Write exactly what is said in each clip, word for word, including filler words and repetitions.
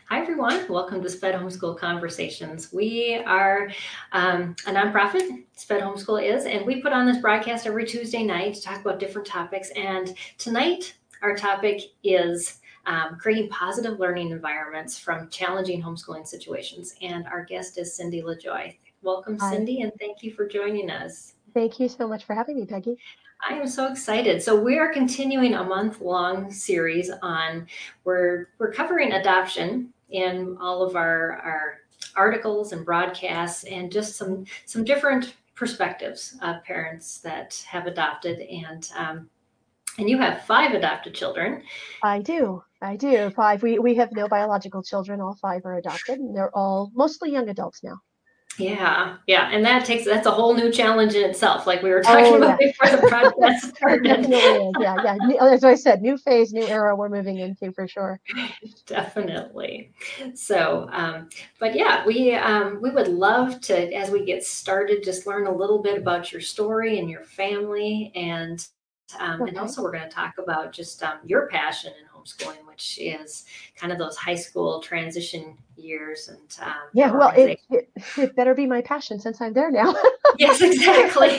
Hi, everyone. Welcome to SPED Homeschool Conversations. We are um, a nonprofit, SPED Homeschool is, and we put on this broadcast every Tuesday night to talk about different topics. And tonight, our topic is um, creating positive learning environments from challenging homeschooling situations. And our guest is Cindy LaJoy. Welcome, Hi. Cindy, and thank you for joining us. Thank you so much for having me, Peggy. I am so excited. So we are continuing a month-long series on we're we're covering adoption in all of our our articles and broadcasts and just some some different perspectives of parents that have adopted and um, and you have five adopted children. I do. I do. Five. We we have no biological children. All five are adopted, and they're all mostly young adults now. Yeah, yeah, and that takes that's a whole new challenge in itself, like we were Oh talking about yeah, before the broadcast it started. definitely is. Yeah, yeah. New- As I said, new phase, new era we're moving into for sure. Definitely. So, um, but yeah, we um, we would love to, as we get started, just learn a little bit about your story and your family, and um, and Okay. also we're going to talk about just um, your passion in homeschooling, which is kind of those high school transition years and um, Yeah. your Well, it, organization. it it better be my passion since I'm there now. Yes, exactly.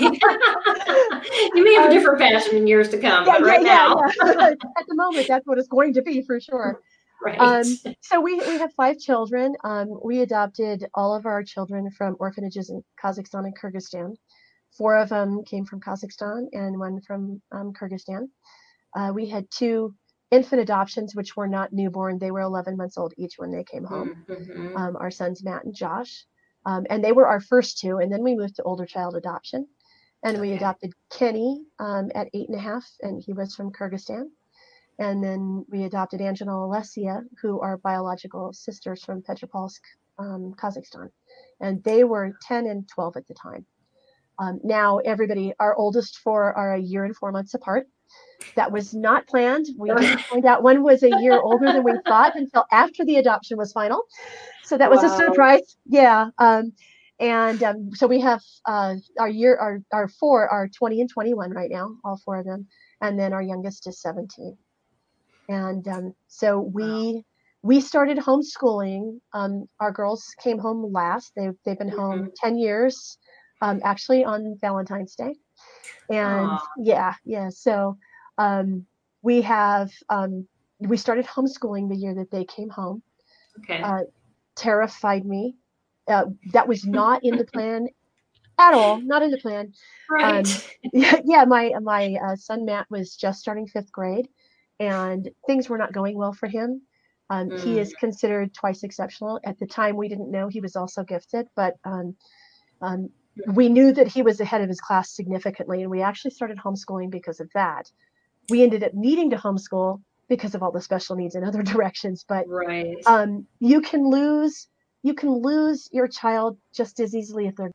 You may have a um, different passion in years to come, yeah, but yeah, right yeah, now, yeah. At the moment, that's what it's going to be for sure. right. Um, so we we have five children. Um, we adopted all of our children from orphanages in Kazakhstan and Kyrgyzstan. Four of them came from Kazakhstan and one from um, Kyrgyzstan. Uh, we had two infant adoptions, which were not newborn. They were eleven months old each when they came home. Mm-hmm. Um, our sons, Matt and Josh. Um, and they were our first two. And then we moved to older child adoption. And we Okay. adopted Kenny um, at eight and a half, and he was from Kyrgyzstan. And then we adopted Angela and Alessia, who are biological sisters from Petropavlovsk, um, Kazakhstan. And they were ten and twelve at the time. Um, now, everybody, our oldest four are a year and four months apart. That was not planned. We didn't find out one was a year older than we thought until after the adoption was final. So that was a Wow. surprise. Yeah. Um, and um, so we have uh, our year, our, our four are twenty and twenty-one right now, all four of them. And then our youngest is seventeen. And um, so Wow. we we started homeschooling. Um, our girls came home last. They've they've been home Mhm. ten years, um, actually on Valentine's Day. And Aw, yeah, yeah. So um, we have um, we started homeschooling the year that they came home. okay. Uh, Terrified me. Uh, that was not in the plan at all. Not in the plan. Right. Um, yeah, yeah. My my uh, son Matt was just starting fifth grade, and things were not going well for him. Um, he Mm, is considered twice exceptional. At the time, we didn't know he was also gifted, but um, um, we knew that he was ahead of his class significantly, and we actually started homeschooling because of that. We ended up needing to homeschool because of all the special needs in other directions, but right. um, you can lose you can lose your child just as easily if they're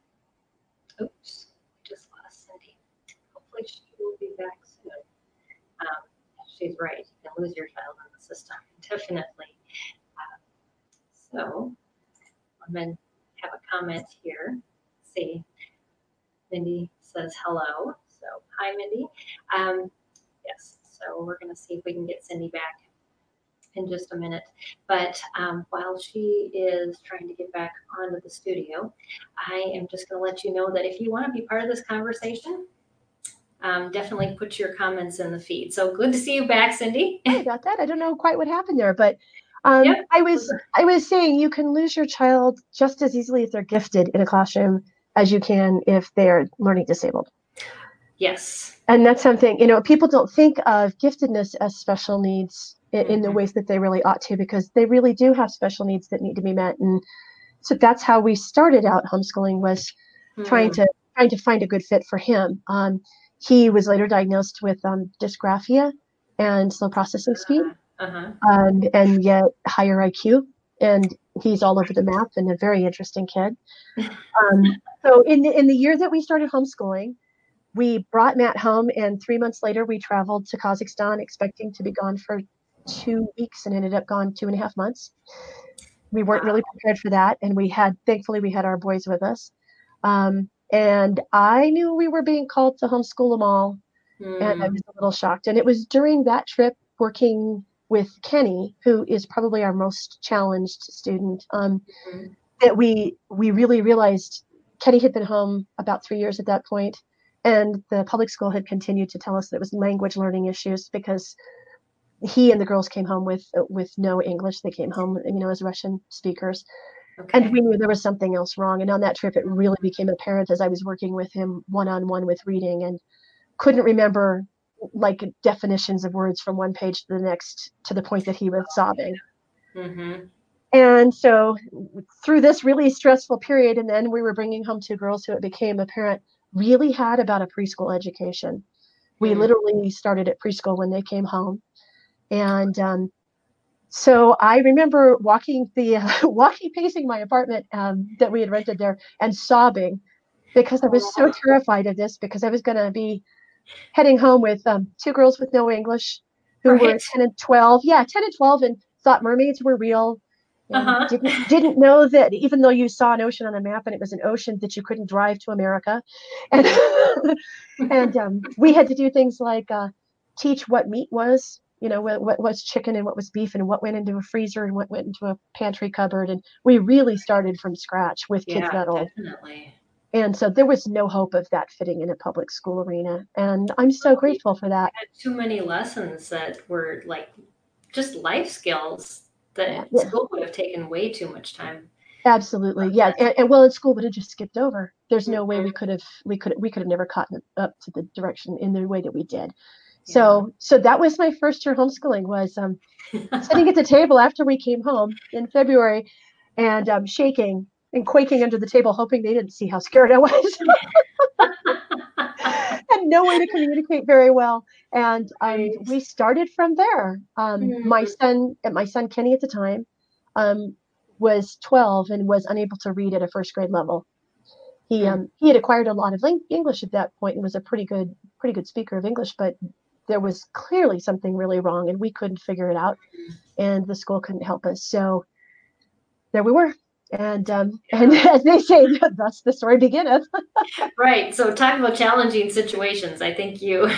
Oops, just lost Cindy. Hopefully she will be back soon. Um, she's right. You can lose your child in the system, definitely. Uh, so I'm going to have a comment here. Let's see, Mindy says hello. So hi, Mindy. Um, yes. So we're going to see if we can get Cindy back in just a minute. But um, while she is trying to get back onto the studio, I am just going to let you know that if you want to be part of this conversation, um, definitely put your comments in the feed. So good to see you back, Cindy. sorry about that. I don't know quite what happened there, but um, Yep. I was I was saying you can lose your child just as easily if they're gifted in a classroom as you can if they're learning disabled. Yes. And that's something, you know, people don't think of giftedness as special needs in, in the Mm-hmm. ways that they really ought to because they really do have special needs that need to be met. And so that's how we started out homeschooling was trying Mm. to trying to find a good fit for him. Um, he was later diagnosed with um, dysgraphia and slow processing speed, Uh huh. um, and yet higher I Q. And he's all over the map and a very interesting kid. Um, so in the, in the year that we started homeschooling, we brought Matt home, and three months later, we traveled to Kazakhstan, expecting to be gone for two weeks, and ended up gone two and a half months. We weren't really Wow. prepared for that, and we had, thankfully, we had our boys with us. Um, and I knew we were being called to homeschool them all, and I Mm. was a little shocked. And it was during that trip, working with Kenny, who is probably our most challenged student, um, Mhm. that we we really realized Kenny had been home about three years at that point, and the public school had continued to tell us that it was language learning issues because he and the girls came home with with no English. They came home, you know, as Russian speakers, and Okay. we knew there was something else wrong. And on that trip, it really became apparent as I was working with him one on one with reading and couldn't remember like definitions of words from one page to the next to the point that he was sobbing. Mm-hmm. And so through this really stressful period, and then we were bringing home two girls who it became apparent really had about a preschool education. We Mm. literally started at preschool when they came home. And um, so I remember walking the uh, walking pacing my apartment um, that we had rented there and sobbing because I was so Oh, terrified of this because I was going to be heading home with um, two girls with no English who were right. ten and twelve. Yeah, ten and twelve and thought mermaids were real and Uh-huh. didn't didn't know that even though you saw an ocean on a map and it was an ocean that you couldn't drive to America. And Mm. and um, we had to do things like uh, teach what meat was, you know, what, what was chicken and what was beef and what went into a freezer and what went into a pantry cupboard. And we really started from scratch with kids Yeah, that old. definitely. And so there was no hope of that fitting in a public school arena. And I'm so Well, you grateful for that. had too many lessons that were like just life skills Yeah, that yeah, school would have taken way too much time. absolutely. Yeah. And, and well, in school would have just skipped over. There's no way we Mhm. could have, we could, we could have never caught up to the direction in the way that we did. Yeah. So, so that was my first year homeschooling was, um, sitting at the table after we came home in February and um, shaking and quaking under the table, hoping they didn't see how scared I was and no way to communicate very well. And um, Right. we started from there. Um, my Mm. son, my son Kenny at the time, um, was twelve and was unable to read at a first grade level. He Mm. um, he had acquired a lot of English at that point and was a pretty good pretty good speaker of English, but there was clearly something really wrong, and we couldn't figure it out, and the school couldn't help us. So there we were. And um, and Yeah. as they say, thus the story beginneth. Right. So talk about challenging situations. I think you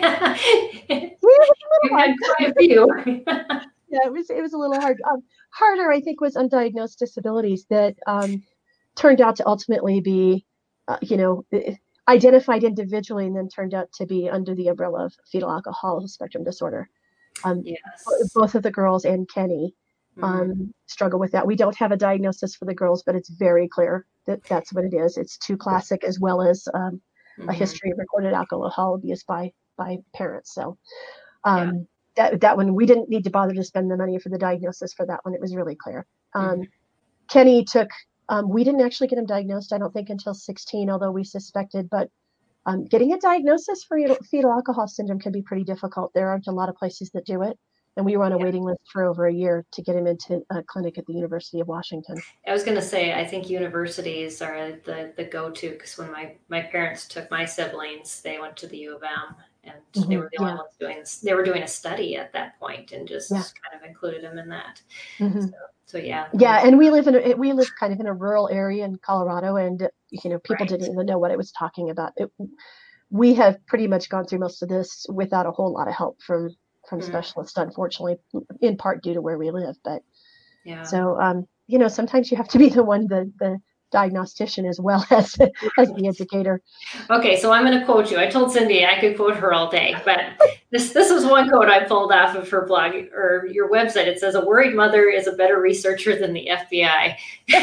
It was a you little hard. had quite a few. Yeah, it was it was a little hard. Um, harder, I think, was undiagnosed disabilities that um, turned out to ultimately be, uh, you know, identified individually and then turned out to be under the umbrella of fetal alcohol spectrum disorder. Um, Yes. both of the girls and Kenny Mm. um, struggle with that. We don't have a diagnosis for the girls, but it's very clear that that's what it is. It's too classic as well as um, a Hmm. history of recorded alcohol abuse by by parents. So Yeah. um, that that one we didn't need to bother to spend the money for the diagnosis for that one. It was really clear. Mhm. Um, Kenny took. Um, we didn't actually get him diagnosed, I don't think, until sixteen, although we suspected. But um, getting a diagnosis for fetal alcohol syndrome can be pretty difficult. There aren't a lot of places that do it. And we were on a Yeah. waiting list for over a year to get him into a clinic at the University of Washington. I was going to say, I think universities are the, the go-to because when my, my parents took my siblings, they went to the U of M and they Mm-hmm. were the only Yeah, ones doing this. They were doing a study at that point and yeah. just kind of included them in that. Mm-hmm. So, so yeah, Yeah, there's and we live in a, we live kind of in a rural area in Colorado, and you know people right. didn't even know what it was talking about. It, we have pretty much gone through most of this without a whole lot of help from from Mm, specialists, unfortunately, in part due to where we live. But yeah. so um, you know, sometimes you have to be the one, the the diagnostician as well as as the educator. Okay, so I'm going to quote you. I told Cindy I could quote her all day, but this this was one quote I pulled off of her blog or your website. It says, "A worried mother is a better researcher than the F B I."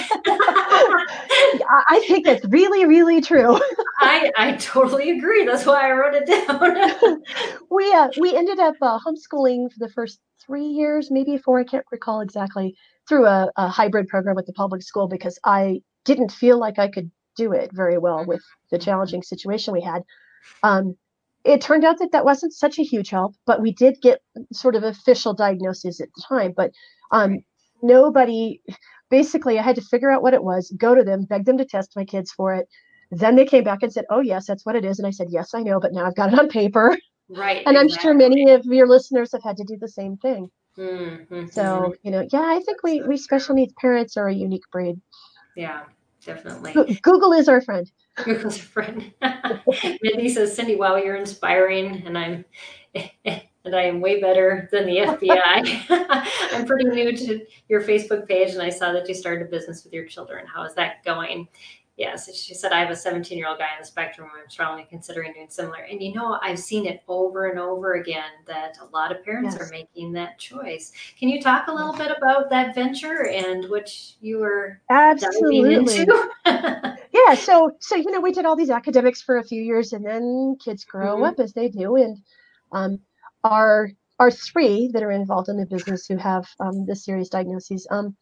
Yeah, I think that's really, really true. I I totally agree. That's why I wrote it down. we uh, we ended up uh, homeschooling for the first three years, maybe four. I can't recall exactly. Through a, a hybrid program with the public school because I didn't feel like I could do it very well with the Mhm. challenging situation we had. Um, it turned out that that wasn't such a huge help, but we did get sort of official diagnoses at the time. But um, Right. nobody, basically, I had to figure out what it was, go to them, beg them to test my kids for it. Then they came back and said, "Oh, yes, that's what it is." And I said, "Yes, I know, but now I've got it on paper." Right, And I'm sure exactly. many of your listeners have had to do the same thing. Mm-hmm. So, you know, yeah, I think That's we, so we special true. needs parents are a unique breed. Yeah, definitely. Go- Google is our friend. Google's a friend. Mindy says, Cindy, wow, you're inspiring. And I'm and I am way better than the F B I. I'm pretty new to your Facebook page, and I saw that you started a business with your children. How is that going? Yes, she said, I have a seventeen year old guy on the spectrum who I'm strongly considering doing similar. And you know, I've seen it over and over again that a lot of parents are Yes. making that choice. Can you talk a little Yes. bit about that venture and what you were diving Absolutely. into? Yeah. So, so, you know, we did all these academics for a few years, and then kids grow Mhm. up as they do. And um, our, our three that are involved in the business who have um, this serious diagnoses, um,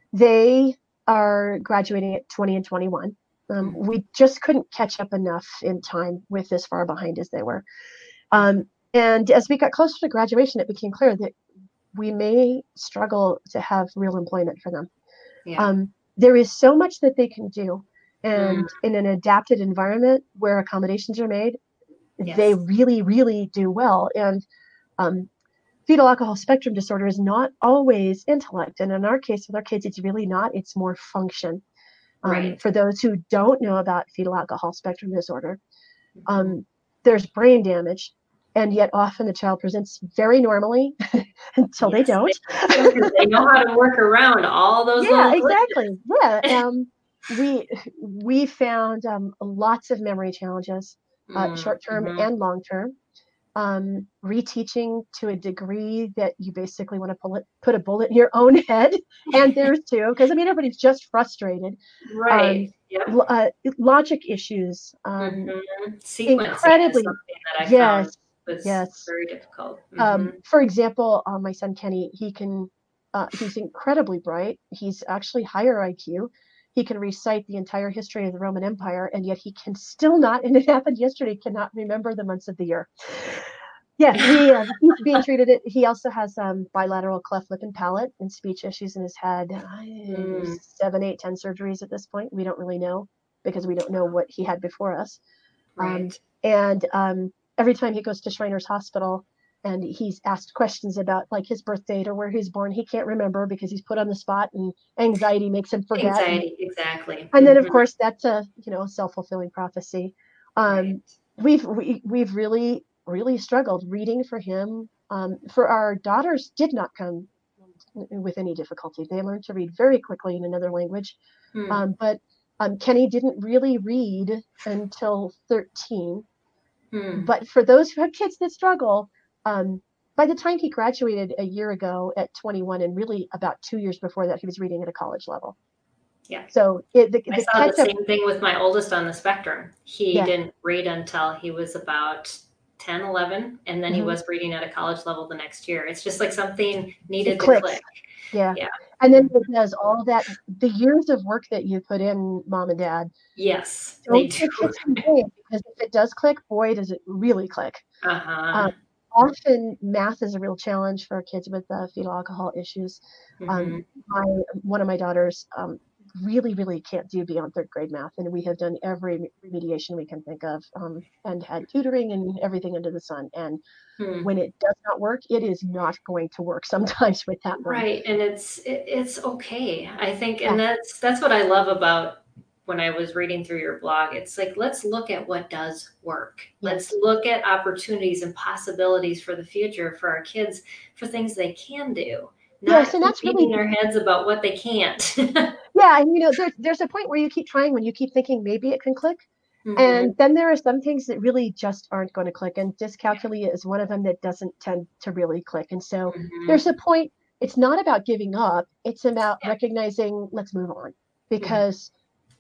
they are graduating at twenty and twenty-one. Um, Mhm. we just couldn't catch up enough in time with as far behind as they were. Yeah. Um, and as we got closer to graduation, it became clear that we may struggle to have real employment for them. Yeah. Um, there is so much that they can do. Mm, And in an adapted environment where accommodations are made, they yes. really, really do well. And um, fetal alcohol spectrum disorder is not always intellect. And in our case, with our kids, it's really not, it's more function. Um, Right. for those who don't know about fetal alcohol spectrum disorder, Mhm. um, there's brain damage. And yet often the child presents very normally until they Yes, they don't. do because they know how to work around all those Yeah, little glitches. exactly. Yeah. Um, we we found um, lots of memory challenges, uh, Mm, short term mhm. and long term. Um, reteaching to a degree that you basically want to pull it, put a bullet in your own head, and there's too, because I mean everybody's just frustrated. Um, Right. Yep. lo- uh, logic issues, um, Mhm. Sequencing is incredibly, something that I found yes, was yes. very difficult. Um, Mhm. for example, uh, my son Kenny, he can, uh, he's incredibly bright. He's actually higher I Q. He can recite the entire history of the Roman Empire, and yet he can still not, and it happened yesterday, cannot remember the months of the year. Yeah, he uh, he's being treated. It. He also has um, bilateral cleft lip and palate and speech issues and has had uh, Mm, seven, eight, ten surgeries at this point. We don't really know because we don't know what he had before us. Um, right. and um, every time he goes to Shriners Hospital and he's asked questions about like his birth date or where he's born, he can't remember because he's put on the spot and anxiety makes him forget. And, Anxiety, exactly. and then of Mhm. course that's a you know self-fulfilling prophecy. Right. Um, we've we, we've really really struggled reading for him. Um, for our daughters, did not come with any difficulty. They learned to read very quickly in another language, Mm, um, but um, Kenny didn't really read until thirteen. mm. But for those who have kids that struggle, um, by the time he graduated a year ago at twenty-one, and really about two years before that, he was reading at a college level. Yeah. So it, the, I the saw the catch up, same thing with my oldest on the spectrum. He yeah, didn't read until he was about ten, eleven, and then he hmm was reading at a college level the next year. It's just like something it needed to clicks. click. Yeah. Yeah. And then Mhm. it does all that, the years of work that you put in, mom and dad, Yes, they don't do. just get in vain because if it does click, boy, does it really click. Um, Uh-huh. often math is a real challenge for kids with uh, fetal alcohol issues. Um, Mhm. my one of my daughters um, really, really can't do beyond third grade math, and we have done every remediation we can think of, um, and had tutoring and everything under the sun. And Hmm. when it does not work, it is not going to work sometimes with that one. Right, and it's it, it's okay. I think, Yeah, and that's that's what I love about when I was reading through your blog. It's like let's look at what does work. Let's yes, look at opportunities and possibilities for the future for our kids for things they can do, yes, not and keep that's really beating their heads about what they can't. yeah. And you know, there's there's a point where you keep trying when you keep thinking maybe it can click. hmm And then there are some things that really just aren't going to click, and Yeah. dyscalculia is one of them that doesn't tend to really click. And so hmm there's a point, it's not about giving up, it's about Yeah. recognizing, let's move on, hmm because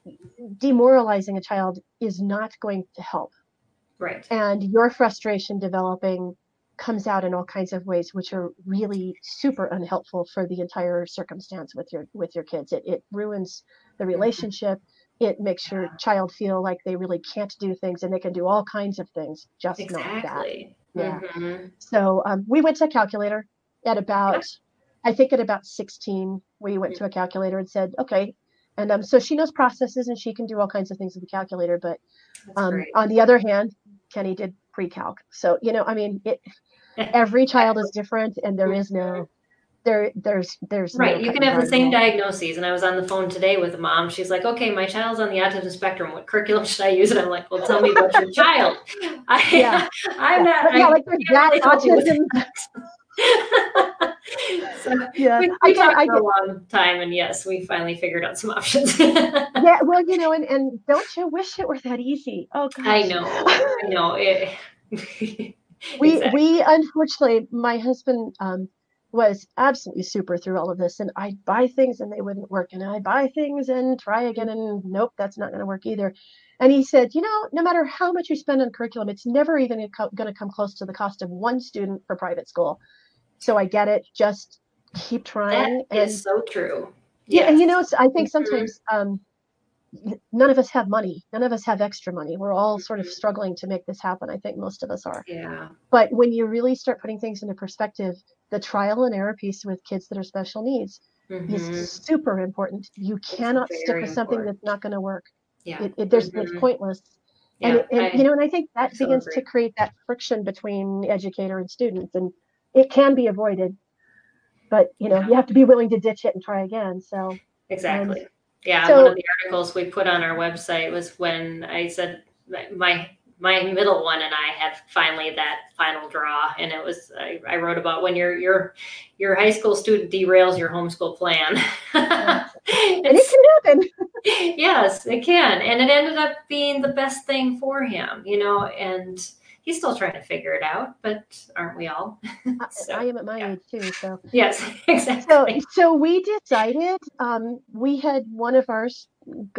demoralizing a child is not going to help. Right. And your frustration developing comes out in all kinds of ways, which are really super unhelpful for the entire circumstance with your with your kids. It it ruins the hmm relationship. It makes your child feel like they really can't do things, and they can do all kinds of things, just not that. Exactly. Yeah. hmm So um, we went to a calculator at about, Yep. I think at about sixteen, we went to a calculator and said, okay. And um, so she knows processes and she can do all kinds of things with the calculator. But That's um, great. on the other hand, Kenny did pre-calc. So, you know, I mean, it, every child is Exactly. different and there is no, Mhm. there there's there's Right, no you can cutting have the same hardball. diagnoses, and I was on the phone today with a mom, she's like, "Okay, my child's on the autism spectrum, what curriculum should I use?" And I'm like, "Well, tell me about your child." Yeah, I I'm yeah, not but I yeah, can't like there's that really help you with autism. that. So, Yeah, we I we get talked I for a get long time, and yes, we finally figured out some options. yeah, well, you know, and and don't you wish it were that easy? Oh I gosh. know, I know, it We exactly. we unfortunately, my husband um was absolutely super through all of this, and I'd buy things and they wouldn't work, and I'd buy things and try again, and nope, that's not going to work either. And he said, you know, no matter how much you spend on curriculum, it's never even going to come close to the cost of one student for private school. So I get it. Just keep That trying. is And so true. yeah, and Yes. you know, it's, I think Mhm, sometimes um, none of us have money. None of us have extra money. We're all sort of mhm. struggling to make this happen. I think most of us are. Yeah. But when you really start putting things into perspective, the trial and error piece with kids that are special needs is Mhm. super important. You It's cannot stick very with something important. that's not going to work. Yeah. It, it there's it's Mhm. pointless. And Yeah, it, and you I know, and I think that so begins to agree. create that friction between educator and students, and it can be avoided. But you know, Yeah, you have to be willing to ditch it and try again. So, um, exactly. Yeah, one of so the articles we put on our website was when I said my my my middle one and I had finally that final draw, and it was I, I wrote about when your your your high school student derails your homeschool plan. yeah, and it It's can happen. yes, it can. And it ended up being the best thing for him, you know, and he's still trying to figure it out, but aren't we all? I, So, I am at my yeah. age too, so Yes, So, exactly. so we decided, um, we had one of ours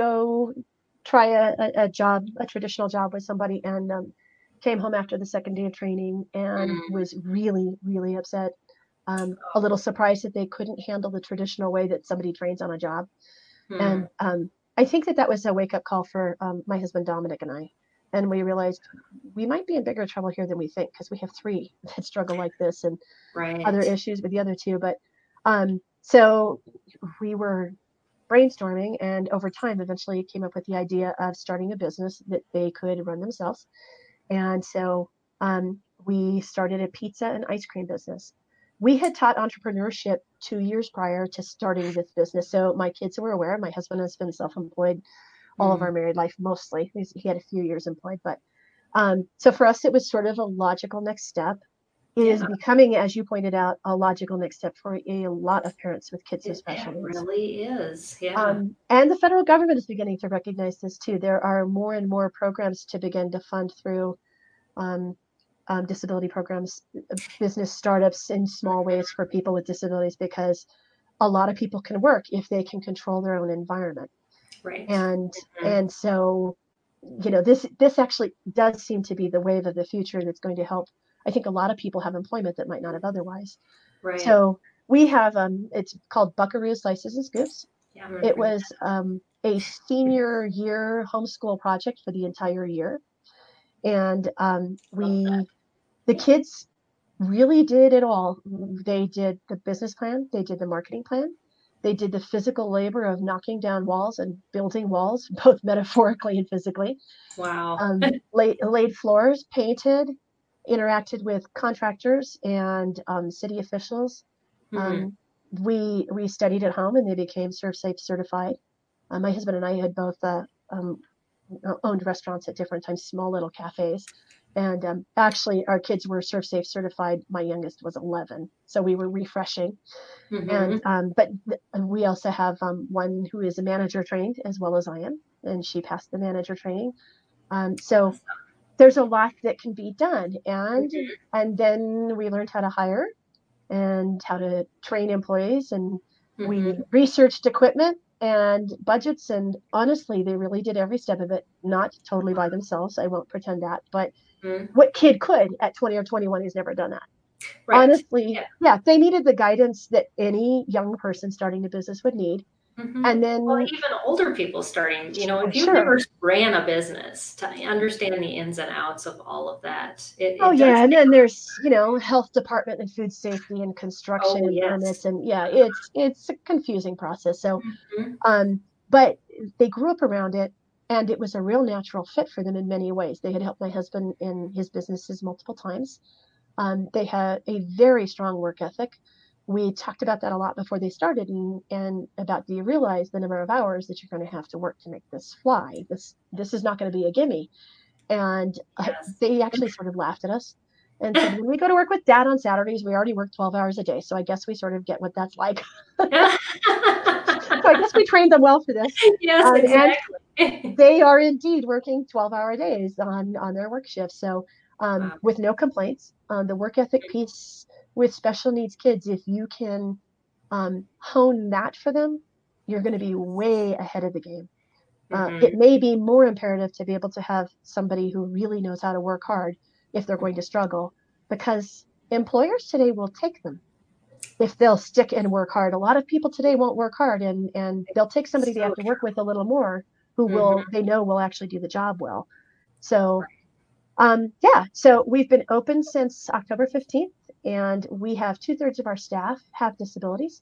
go try a, a, a job, a traditional job with somebody, and um, came home after the second day of training and Mm, was really, really upset. Um, a little surprised that they couldn't handle the traditional way that somebody trains on a job. And mm, um, I think that that was a wake up call for um, my husband Dominic and I. And we realized we might be in bigger trouble here than we think because we have three that struggle like this, and other right. issues with the other two. But um, so we were brainstorming, and over time, eventually came up with the idea of starting a business that they could run themselves. And so um, we started a pizza and ice cream business. We had taught entrepreneurship two years prior to starting this business. So my kids were aware. My husband has been self employed all of Mm, our married life mostly. He's, he had a few years employed, but um, so for us, it was sort of a logical next step. It is yeah, becoming, as you pointed out, a logical next step for a lot of parents with kids with it, special it needs. really is. Yeah. Um, and the federal government is beginning to recognize this too. There are more and more programs to begin to fund through um, um, disability programs, business startups in small ways for people with disabilities, because a lot of people can work if they can control their own environment. Right. And Mm, and so, you know, this this actually does seem to be the wave of the future that's going to help. I think a lot of people have employment that might not have otherwise. right. So we have um, it's called Buckaroo Slices and Scoops. Yeah, I'm gonna It bring was um, a senior year homeschool project for the entire year, and um, love that. we the kids really did it all. They did the business plan, they did the marketing plan, they did the physical labor of knocking down walls and building walls, both metaphorically and physically. Wow. Um, laid, laid floors, painted, interacted with contractors and um, city officials. Hmm. Um, we we studied at home, and they became ServSafe certified. Uh, my husband and I had both uh, um, owned restaurants at different times, small little cafes. And um, actually, our kids were ServSafe certified. My youngest was eleven, so we were refreshing. And Hmm. um, but th- we also have um, one who is a manager trained as well as I am, and she passed the manager training. Um, so Awesome. there's a lot that can be done, and Mhm, and then we learned how to hire and how to train employees, and we mhm. researched equipment and budgets, and honestly they really did every step of it, not totally by themselves, I won't pretend that, but Mhm. what kid could at twenty or twenty-one who's never done that? Right. Honestly, Yeah. yeah, they needed the guidance that any young person starting a business would need. Mhm. And Well, then even older people starting, you know, if you've sure. never ran a business, to understand the ins and outs of all of that, it, Oh it yeah, does and take then a there's, you know, health department and food safety and construction oh, and permits, yes. and yeah, it's it's a confusing process. So Mhm. Um, but they grew up around it, and it was a real natural fit for them in many ways. They had helped my husband in his businesses multiple times. Um, they had a very strong work ethic. we talked about that a lot before they started, and, and about, do you realize the number of hours that you're going to have to work to make this fly? This this is not going to be a gimme. And uh, Yes. they actually sort of laughed at us and said, when we go to work with dad on Saturdays, we already work twelve hours a day. So I guess we sort of get what that's like. So I guess we trained them well for this. Yes, Um, and exactly. they are indeed working twelve hour days on, on their work shift. So um, Wow. with no complaints, um, the work ethic piece with special needs kids, if you can um, hone that for them, you're going to be way ahead of the game. Uh, Mhm. it may be more imperative to be able to have somebody who really knows how to work hard if they're going to struggle, because employers today will take them if they'll stick and work hard. A lot of people today won't work hard, and and they'll take somebody they have So to work with a little more, who true. will, they know will actually do the job well. So um, yeah, so we've been open since October fifteenth, and we have two thirds of our staff have disabilities.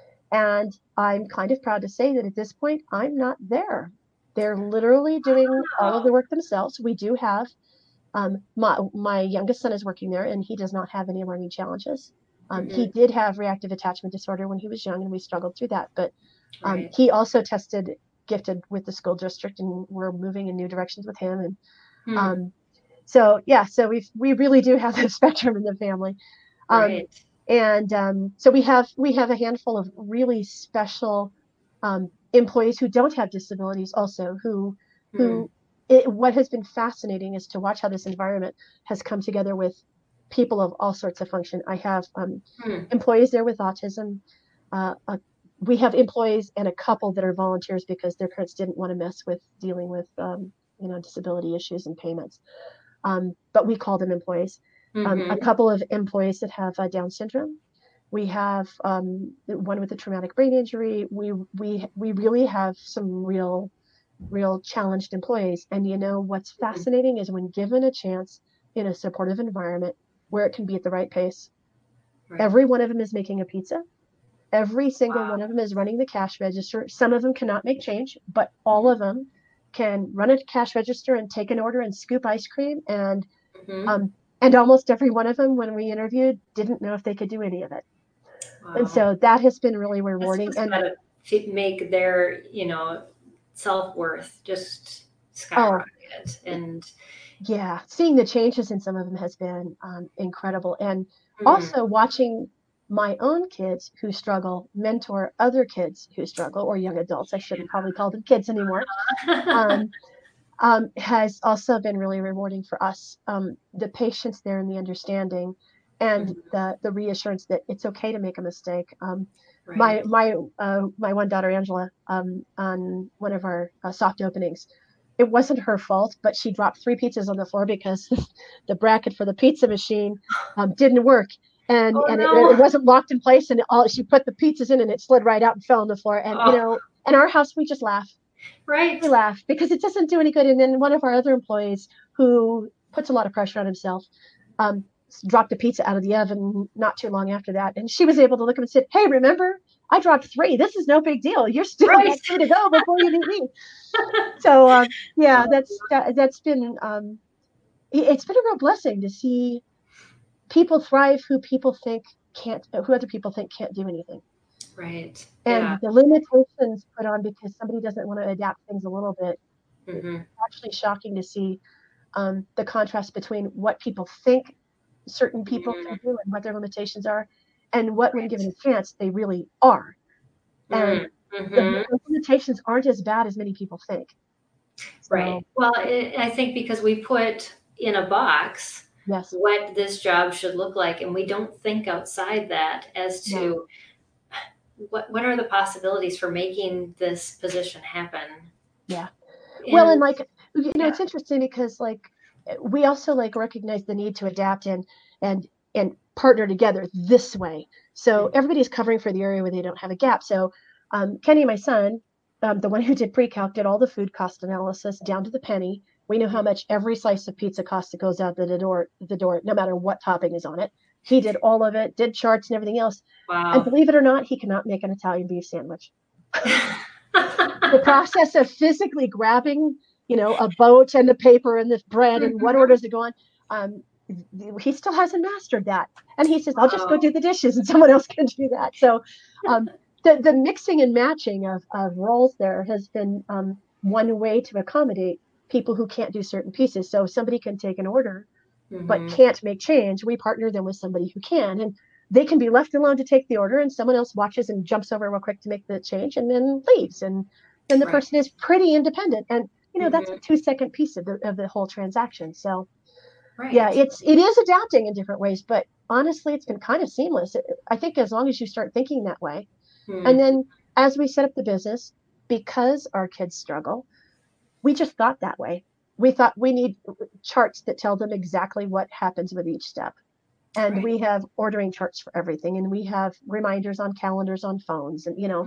And I'm kind of proud to say that at this point, I'm not there. They're literally doing all of Wow. the work themselves. We do have um, my my youngest son is working there, and he does not have any learning challenges. Um, he Mhm. did have reactive attachment disorder when he was young, and we struggled through that. But um, Right. he also tested gifted with the school district, and we're moving in new directions with him. And Hmm. um, so yeah, so we we really do have the spectrum in the family. Um, Right. and um, so we have we have a handful of really special um, employees who don't have disabilities, also who Hmm. who it, what has been fascinating is to watch how this environment has come together with people of all sorts of function. I have um, Hmm. employees there with autism. Uh, uh, we have employees and a couple that are volunteers because their parents didn't want to mess with dealing with um, you know disability issues and payments. Um, but we call them employees. Um, a Mhm. couple of employees that have uh, Down syndrome. We have um, one with a traumatic brain injury. We we we really have some real real challenged employees. And you know what's Mhm. fascinating is when given a chance in a supportive environment where it can be at the right pace, Right. every one of them is making a pizza. Every single Wow. one of them is running the cash register. Some of them cannot make change, but all Mhm. of them can run a cash register and take an order and scoop ice cream. And Mhm. um, and almost every one of them, when we interviewed, didn't know if they could do any of it. And Wow. so that has been really That's rewarding. just And gotta fi- make their, you know, self-worth just oh, skyrocket. And yeah, seeing the changes in some of them has been um, incredible. And mm, also watching my own kids who struggle mentor other kids who struggle, or young adults. I shouldn't probably call them kids anymore. Um, um, has also been really rewarding for us. Um, the patience there and the understanding, and mhm. the the reassurance that it's okay to make a mistake. Um, my Right. my uh, my one daughter Angela, um, on one of our uh, soft openings, it wasn't her fault, but she dropped three pizzas on the floor because the bracket for the pizza machine um, didn't work. And, Oh and it, it no. wasn't locked in place, and all she put the pizzas in, and it slid right out and fell on the floor. And you Oh, know, in our house, we just laugh we right. laugh because it doesn't do any good. And then one of our other employees, who puts a lot of pressure on himself, um, dropped a pizza out of the oven not too long after that. And she was able to look at him and say, "Hey, remember, I dropped three. This is no big deal. You're still Right. got three to go before you meet me." So, uh, yeah, Oh, that's that, that's been um, it's been a real blessing to see people thrive who people think can't, who other people think can't do anything. right. Yeah. And the limitations put on because somebody doesn't want to adapt things a little bit, it's Hmm. actually shocking to see um, the contrast between what people think certain people can Hmm. do and what their limitations are, and what, when given Right. a chance, they really are. And the, Mm-hmm. the limitations aren't as bad as many people think. Right. So, Well, it, I think because we put in a box yes, what this job should look like, and we don't think outside that as no, to what what are the possibilities for making this position happen. yeah. Well, and And like, you know, yeah. it's interesting because like we also like recognize the need to adapt and and and partner together this way. So Mm. everybody's covering for the area where they don't have a gap. So um, Kenny, my son, um, the one who did pre-calc, did all the food cost analysis down to the penny. We know how much every slice of pizza costs that goes out the door, the door, no matter what topping is on it. He did all of it, did charts and everything else. And Wow. believe it or not, he cannot make an Italian beef sandwich. The process of physically grabbing, you know, a boat and the paper and the bread and what Mhm. orders to go on. Um, he still hasn't mastered that. And he says, I'll just go Oh. do the dishes and someone else can do that. So um, the, the mixing and matching of, of roles there has been um, one way to accommodate people who can't do certain pieces. So somebody can take an order but Mm-hmm. can't make change. We partner them with somebody who can. And they can be left alone to take the order and someone else watches and jumps over real quick to make the change and then leaves. And then the Right. person is pretty independent. And, you know, that's a Mm-hmm. two second piece of the, of the whole transaction. So yeah, Right. it's it is adapting in different ways, but honestly, it's been kind of seamless. I think as long as you start thinking that way, and Mm. then as we set up the business, because our kids struggle, we just thought that way. We thought we need charts that tell them exactly what happens with each step. And Right. we have ordering charts for everything, and we have reminders on calendars on phones, and you know,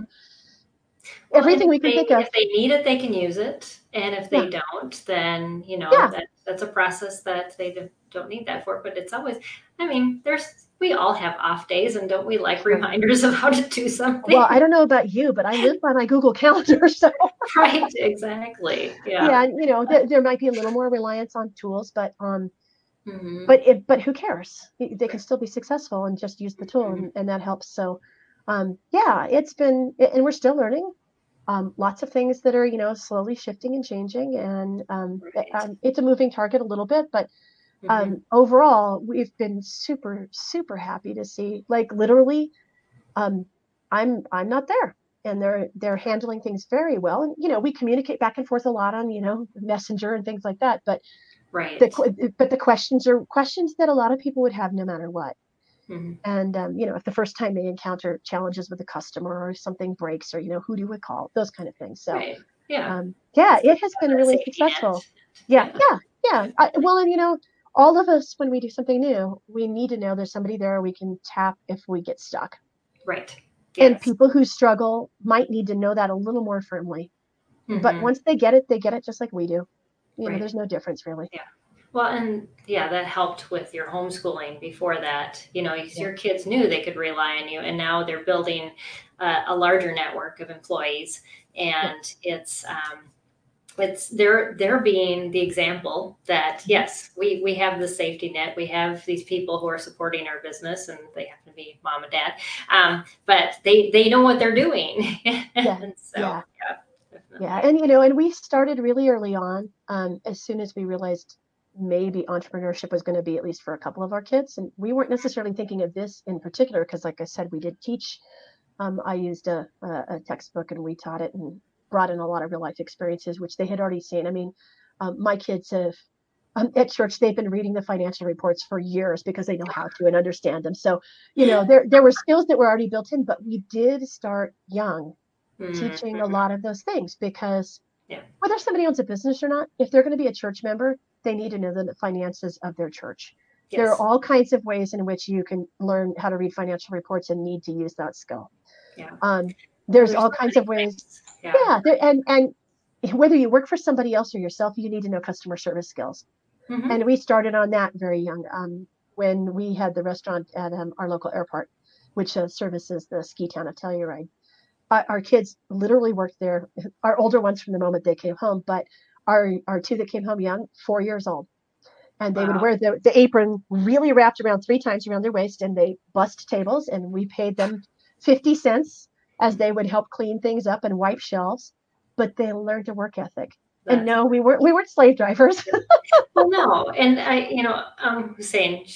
Well, and everything if we can they think of. if they need it, they can use it, and if Yeah, they don't, then you know yeah. that that's a process that they don't don't need that for. But it's always, I mean, there's we all have off days, and don't we like Sure. reminders of how to do Well, I something? don't know about you, but I live by my Google Calendar, so Right, exactly. yeah, Yeah. you know, there, there might be a little more reliance on tools, but um, Hmm. but it, but who cares? They can still be successful and just use the tool, and, and that helps. So, um, yeah, it's been, and we're still learning. Um, lots of things that are, you know, slowly shifting and changing, and um, Right. um, it's a moving target a little bit, but Hmm. um, overall, we've been super, super happy to see, like literally, um, I'm I'm not there, and they're they're handling things very well, and you know, we communicate back and forth a lot on, you know, Messenger and things like that, but the Right. but the questions are questions that a lot of people would have no matter what. Hmm. And um, you know, if the first time they encounter challenges with a customer or something breaks, or you know, who do we call? Those kind of things. So Right. Yeah. um, yeah, It's good it has to have been that really safety successful. net. Yeah, Yeah. yeah, yeah. I, well, and you know, all of us when we do something new, we need to know there's somebody there we can tap if we get stuck. Right. And Yes. people who struggle might need to know that a little more firmly. But Hmm. once they get it, they get it just like we do. You know, Right. there's no difference really. Yeah. Well, and yeah, that helped with your homeschooling before that. You know, Yeah, your kids knew they could rely on you, and now they're building uh, a larger network of employees, yeah. and it's um, it's they're they're being the example that Mhm. yes, we we have the safety net. We have these people who are supporting our business, and they happen to be mom and dad, um, but they they know what they're doing, Yeah, and so yeah. yeah, Yeah, definitely. and you know, and we started really early on. Um, as soon as we realized maybe entrepreneurship was going to be at least for a couple of our kids, and we weren't necessarily thinking of this in particular because, like I said, we did teach. Um, I used a, a, a textbook and we taught it and brought in a lot of real life experiences, which they had already seen. I mean, um, my kids have um, at church they've been reading the financial reports for years because they know how to and understand them. So, you know, there there were skills that were already built in, but we did start young teaching a Mm-hmm. lot of those things because Yeah. whether somebody owns a business or not, if they're going to be a church member, they need to know the finances of their church. There are Yes. all kinds of ways in which you can learn how to read financial reports and need to use that skill. Yeah. Um, Well, there's there's all so kinds many of ways. things. Yeah. Yeah, there, and and whether you work for somebody else or yourself, you need to know customer service skills. Mm-hmm. And we started on that very young. Um, when we had the restaurant at um, our local airport, which uh, services the ski town of Telluride, uh, our kids literally worked there. Our older ones from the moment they came home, but our our two that came home young, four years old, and they would Wow. wear the, the apron really wrapped around three times around their waist, and they bussed tables, and we paid them fifty cents as they would help clean things up and wipe shelves. But they learned a work ethic. And That's no, we weren't we weren't slave drivers. well, no, and I, you know, um, saying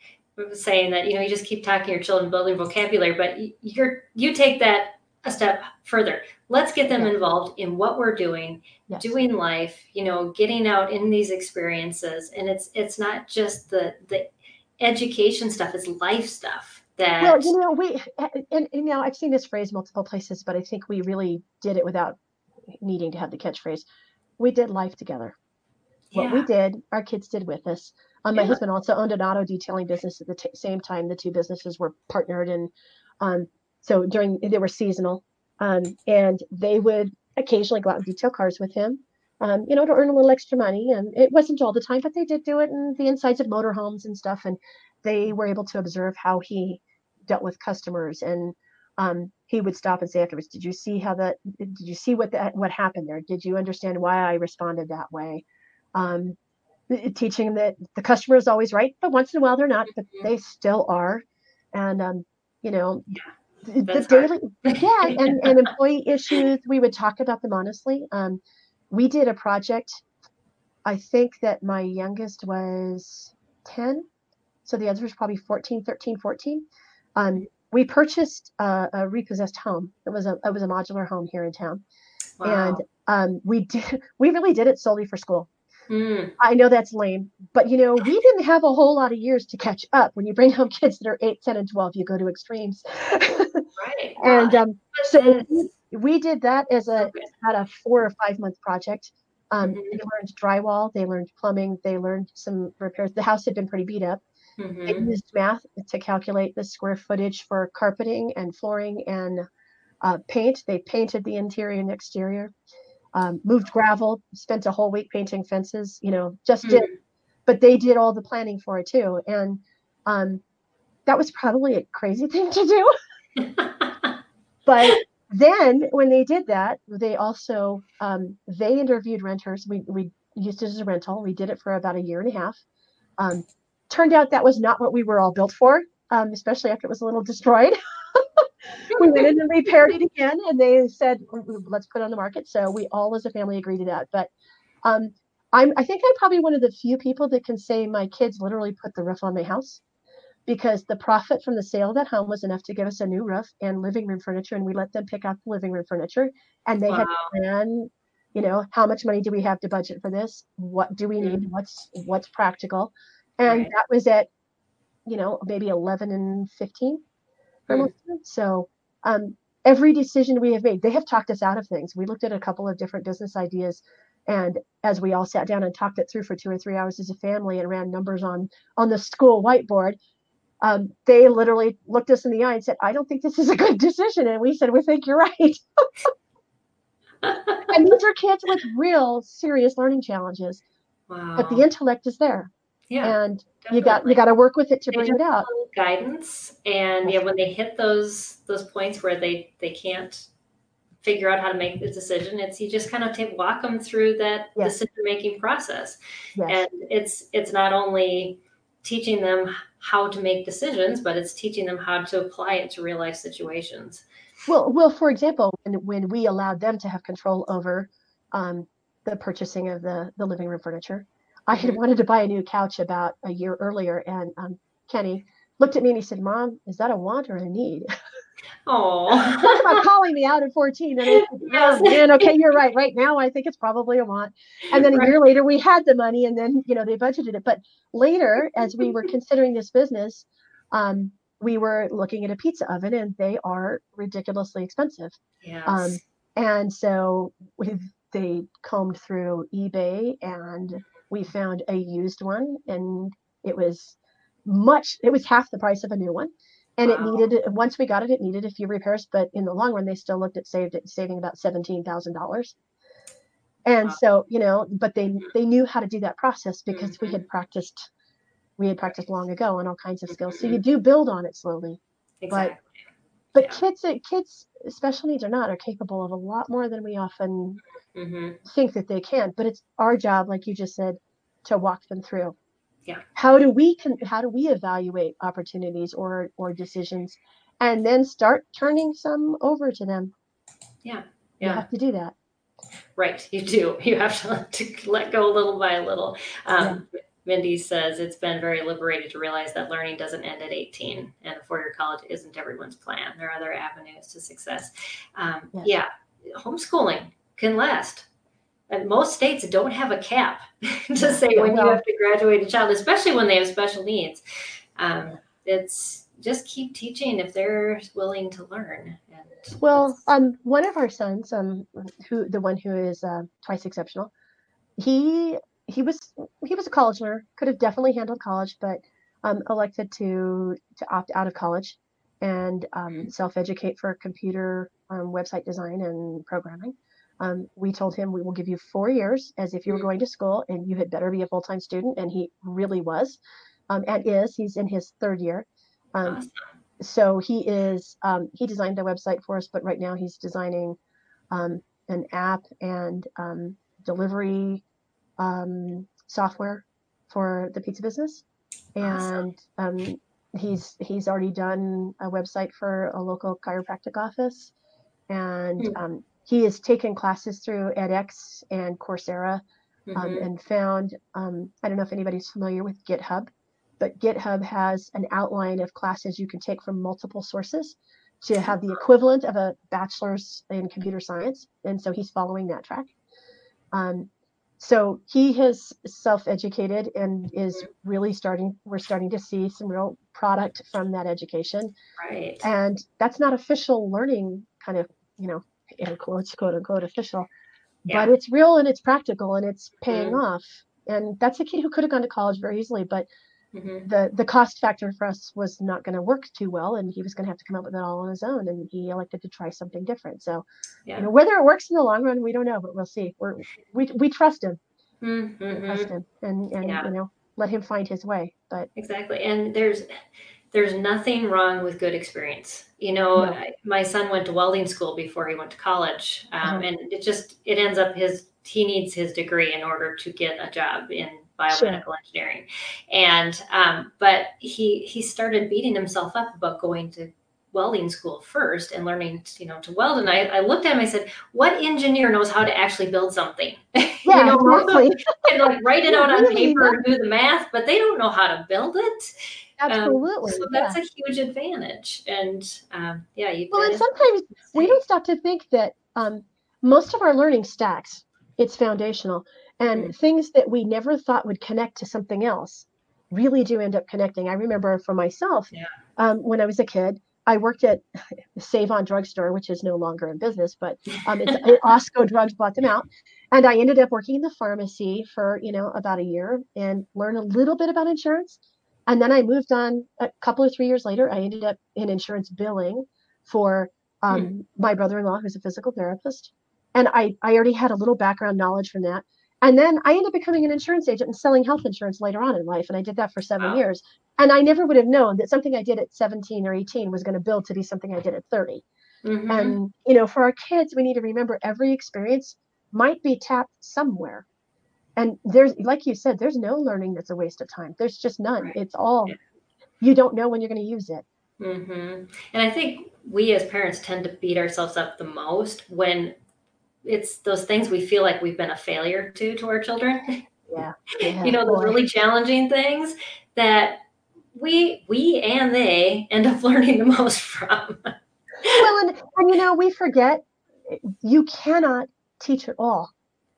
saying that you know you just keep talking to your children, building vocabulary, but you're you take that a step further. Let's get them Yes, involved in what we're doing, yes. doing life. You know, getting out in these experiences, and it's it's not just the the education stuff; it's life stuff Well, that you know, we and, and now I've seen this phrase multiple places, but I think we really did it without needing to have the catchphrase. We did life together. What we yeah, did, our kids did with us. Um, my yeah. husband also owned an auto detailing business at the t- same time. The two businesses were partnered, and um, so during they were seasonal, um, and they would occasionally go out and detail cars with him, um, you know, to earn a little extra money. And it wasn't all the time, but they did do it in the insides of motorhomes and stuff. And they were able to observe how he dealt with customers. And um, he would stop and say afterwards, "Did you see how that? Did you see what that what happened there? Did you understand why I responded that way?" Um, teaching that the customer is always right, but once in a while they're not, but Mhm. they still are. And, um, you know, Yeah, the, the that's hard. daily, yeah, and, and employee issues, we would talk about them honestly. Um, we did a project, I think that my youngest was ten, so the other was probably fourteen, thirteen, fourteen. Um, we purchased a, a repossessed home. It was a it was a modular home here in town, and Wow. um, we did we really did it solely for school. Mm, I know that's lame, but you know, we didn't have a whole lot of years to catch up. When you bring home kids that are eight, ten, and twelve, you go to extremes. right. Well, And um, but so this, we, we did that as oh, a good. about a four or five month project. Um, they Mm-hmm. learned drywall, they learned plumbing, they learned some repairs. The house had been pretty beat up. They Mm-hmm. used math to calculate the square footage for carpeting and flooring and uh, paint. They painted the interior and exterior, um, moved gravel, spent a whole week painting fences, you know, just did, Mm. but they did all the planning for it too. And um, that was probably a crazy thing to do. But then when they did that, they also, um, they interviewed renters. We, we used it as a rental. We did it for about a year and a half. Um, turned out that was not what we were all built for, um, especially after it was a little destroyed. We went in and repaired it again, and they said, let's put it on the market. So we all as a family agreed to that. But um, I'm, I think I'm probably one of the few people that can say my kids literally put the roof on my house because the profit from the sale of that home was enough to give us a new roof and living room furniture. And we let them pick out the living room furniture, and they had to Wow. plan, you know, how much money do we have to budget for this? What do we need? Mm. What's what's practical? And Right. that was at, you know, maybe eleven and fifteen for Mm. most of them. So um, every decision we have made, they have talked us out of things. We looked at a couple of different business ideas, and as we all sat down and talked it through for two or three hours as a family and ran numbers on on the school whiteboard, um, they literally looked us in the eye and said, "I don't think this is a good decision." And we said, "We think you're right." And these are kids with real serious learning challenges, but the Wow. intellect is there, Yeah, and you got you definitely. got to work with it to They bring just it need out. a little guidance, and yeah, Yes, when they hit those those points where they they can't figure out how to make the decision, it's you just kind of take walk them through that yes, decision making process, and yes. it's it's not only teaching them how to make decisions, but it's teaching them how to apply it to real life situations. Well, well, for example, when, when we allowed them to have control over um, the purchasing of the, the living room furniture, I had Hmm. wanted to buy a new couch about a year earlier, and um, Kenny looked at me and he said, "Mom, is that a want or a need?" Talk Oh, about calling me out at fourteen. And I said, "Oh yes, man, okay, you're right. Right now, I think it's probably a want." And then a right. year later, we had the money, and then you know they budgeted it. But later, as we were considering this business, um, we were looking at a pizza oven, and they are ridiculously expensive. Um, Yes. and so we they combed through eBay, and we found a used one, and it was much. It was half the price of a new one, and it Wow. needed once we got it, it needed a few repairs, but in the long run, they still looked at saved it, saving about seventeen thousand dollars. And Wow. so, you know, but they they knew how to do that process because we Hmm. had practiced we had practiced Right. long ago on all kinds of skills. So you Hmm. do build on it slowly. But Exactly. but Yeah. kids kids special needs or not are capable of a lot more than we often Hmm. think that they can. But it's our job, like you just said, to walk them through. Yeah. How do we con- how do we evaluate opportunities or or decisions and then start turning some over to them? Yeah. You Yeah. have to do that. Right, you do. You have to let, to let go little by little. Yeah. Um, Mindy says it's been very liberating to realize that learning doesn't end at eighteen, and a four-year college isn't everyone's plan. There are other avenues to success. Um, Yes. yeah, homeschooling can last. And most states don't have a cap to Yeah. say Yeah. when you Well, have to graduate a child, especially when they have special needs. Um, yeah. it's just keep teaching if they're willing to learn, and Well, it's um, one of our sons, um, who the one who is uh, twice exceptional, he he was he was a college learner, could have definitely handled college, but um, elected to to opt out of college and um, self-educate for computer um, website design and programming. Um, we told him we will give you four years as if you were mm, going to school, and you had better be a full-time student, and he really was, um, and is. He's in his third year. Um, awesome. so he is um, he designed the website for us, but right now he's designing um, an app and um, delivery um, software. for the pizza business, Awesome. and um, he's he's already done a website for a local chiropractic office, and Hmm. um, he has taken classes through edX and Coursera, um, Mm-hmm. and found um, I don't know if anybody's familiar with GitHub, but GitHub has an outline of classes you can take from multiple sources to have the equivalent of a bachelor's in computer science, and so he's following that track. Um, so he has self-educated and is really starting, we're starting to see some real product from that education. Right. And that's not official learning kind of, you know, air quotes, quote unquote, official, but Yeah. it's real and it's practical and it's paying Mm-hmm. off. And that's a kid who could have gone to college very easily, but Mm-hmm. the the cost factor for us was not going to work too well, and he was going to have to come up with it all on his own, and he elected to try something different. So, you Yeah. know, whether it works in the long run, we don't know, but we'll see. We're we we trust him. We trust Mm-hmm. him, and and Yeah. you know, let him find his way. But Exactly. And there's there's nothing wrong with good experience. You know, no, I- my son went to welding school before he went to college, um, uh-huh. and it just it ends up his he needs his degree in order to get a job in Sure. biomedical engineering, and um, but he he started beating himself up about going to welding school first and learning, you know, to weld. And I, I looked at him, I said, what engineer knows how to actually build something? You Yeah, know, most of them exactly. can like write it out on Really, paper no, and do the math, but they don't know how to build it. Um, so absolutely, that's yeah. a huge advantage. And um, yeah, you, Well, that and is sometimes a we don't mistake. stop to think that um, most of our learning stacks. It's foundational, and Mm, things that we never thought would connect to something else really do end up connecting. I remember for myself, yeah. um, when I was a kid, I worked at the Save On drugstore, which is no longer in business, but um, it's it, Osco Drugs bought them out, and I ended up working in the pharmacy for you know about a year and learned a little bit about insurance, and then I moved on. A couple or three years later, I ended up in insurance billing for Hmm. um, my brother-in-law, who's a physical therapist, and I I already had a little background knowledge from that. And then I ended up becoming an insurance agent and selling health insurance later on in life, and I did that for seven Wow. years. And I never would have known that something I did at seventeen or eighteen was going to build to be something I did at thirty. Mm-hmm. And, you know, for our kids, we need to remember every experience might be tapped somewhere. And there's, like you said, there's no learning that's a waste of time. There's just none. Right. It's all, Yeah. you don't know when you're going to use it. Mm-hmm. And I think we as parents tend to beat ourselves up the most when it's those things we feel like we've been a failure to to our children. Yeah. You Yeah. know, those Boy. really challenging things that we we and they end up learning the most from. Well, and, and, you know, we forget you cannot teach it all.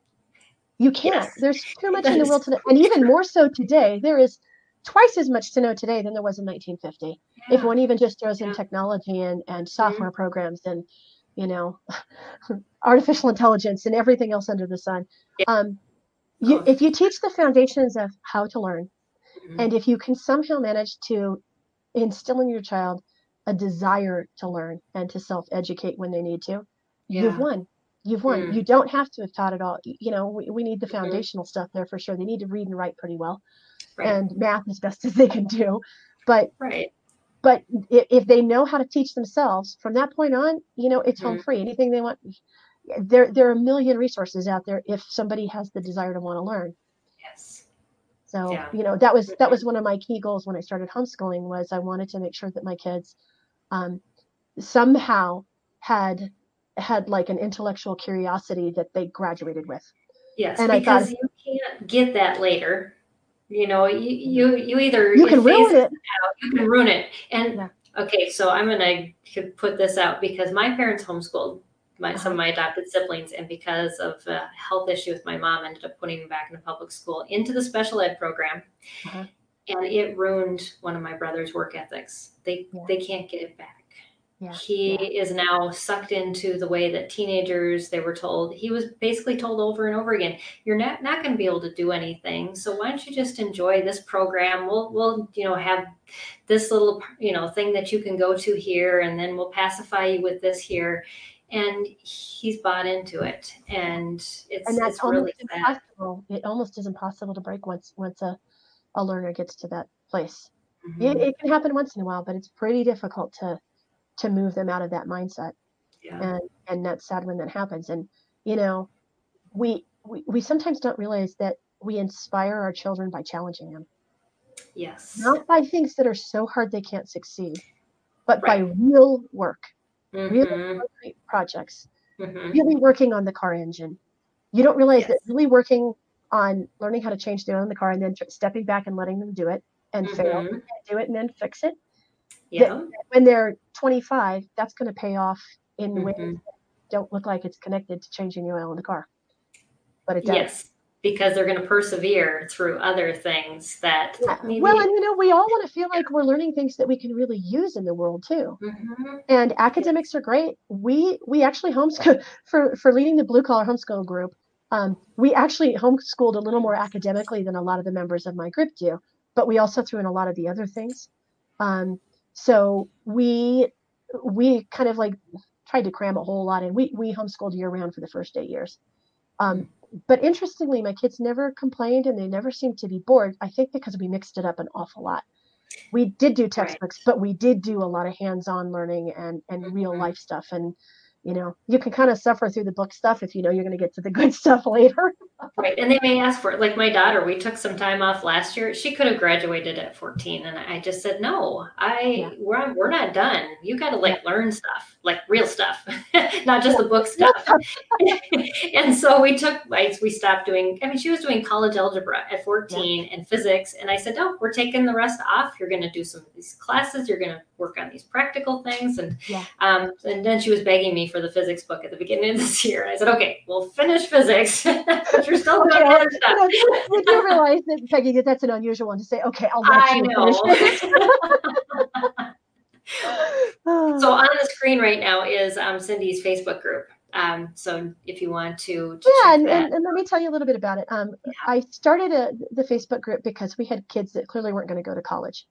You Yes, can't. There's too much in that the is world to know. And even more so today, there is twice as much to know today than there was in nineteen fifty. If yeah, one even just throws in yeah. technology and, and Mhm. software programs and, you know, artificial intelligence and everything else under the sun. Yeah. Um, you, Oh, if you teach the foundations of how to learn, mhm. and if you can somehow manage to instill in your child a desire to learn and to self-educate when they need to, you've Yeah. won. You've won. Mm. You don't have to have taught it all. You know, we, we need the Mhm. foundational stuff there for sure. They need to read and write pretty well Right. and math as best as they can do. But Right. but if they know how to teach themselves from that point on, you know, it's home Mhm. free. Anything they want, there there are a million resources out there if somebody has the desire to want to learn. Yes. So, Yeah. you know, that was that Mhm. was one of my key goals when I started homeschooling was I wanted to make sure that my kids um, somehow had had like an intellectual curiosity that they graduated with. Yes, And I thought because you can't get that later. You know, you you, you either you it can ruin phases it. out, you can ruin it. And Yeah. okay, so I'm gonna put this out because my parents homeschooled my some Uh-huh. of my adopted siblings, and because of a health issue with my mom, ended up putting them back in a public school into the special ed program, Uh-huh. and it ruined one of my brother's work ethics. They Yeah. they can't get it back. Yeah. He Yeah. is now sucked into the way that teenagers, they were told, he was basically told over and over again, you're not, not going to be able to do anything, so why don't you just enjoy this program? We'll we'll you know have this little you know thing that you can go to here, and then we'll pacify you with this here. And he's bought into it, Yeah. and And it's that's it's almost really sad. impossible. It almost is impossible to break once once a, a learner gets to that place. It, Hmm. it can happen once in a while, but it's pretty difficult to to move them out of that mindset. Yeah. And and that's sad when that happens. And you know, we we, we sometimes don't realize that we inspire our children by challenging them. Yes. Not by things that are so hard they can't succeed, but by Right. real work, real Mm-hmm. concrete projects, Mm-hmm. really working on the car engine. You don't realize Yes. that really working on learning how to change the oil in the car and then tr- stepping back and letting them do it and fail Mm-hmm. and do it and then fix it, that Yeah. when they're twenty-five, that's going to pay off in ways Mm-hmm. that don't look like it's connected to changing the oil in the car, but it does. Yes. Because they're going to persevere through other things that Yeah. Well, and maybe. you know, we all want to feel like we're learning things that we can really use in the world too. Mm-hmm. And Yes. academics are great. We we actually homeschool for for leading the blue collar homeschool group. Um, we actually homeschooled a little more academically than a lot of the members of my group do, but we also threw in a lot of the other things. Um, so we we kind of like tried to cram a whole lot in. We we homeschooled year round for the first eight years. Um, but interestingly, my kids never complained and they never seemed to be bored. I think because we mixed it up an awful lot. We did do Right. textbooks, but we did do a lot of hands-on learning and and real Mm-hmm. life stuff. And you know, you can kind of suffer through the book stuff if you know you're going to get to the good stuff later. Right. And they may ask for it. Like my daughter, we took some time off last year. She could have graduated at fourteen. And I just said, no, Yeah, I we're, we're not done. You got to yeah, like learn stuff, like real stuff, not just yeah. the book Real stuff. stuff. And so we took, like, we stopped doing, I mean, she was doing college algebra at Yeah, fourteen and physics. And I said, no, we're taking the rest off. You're going to do some of these classes. You're going to work on these practical things. And, yeah. um, and then she was begging me for the physics book at the beginning of this year. And I said, okay, we'll finish physics, but you're still Okay, doing well, other you stuff. know, we do realize that Peggy, that that's an unusual one to say. Okay, I'll let I you finish know. physics. So Oh, on the screen right now is um, Cindy's Facebook group. Um, so if you want to, to yeah, check and, that. and, and let me tell you a little bit about it. Um, Yeah. I started a, the Facebook group because we had kids that clearly weren't going to go to college.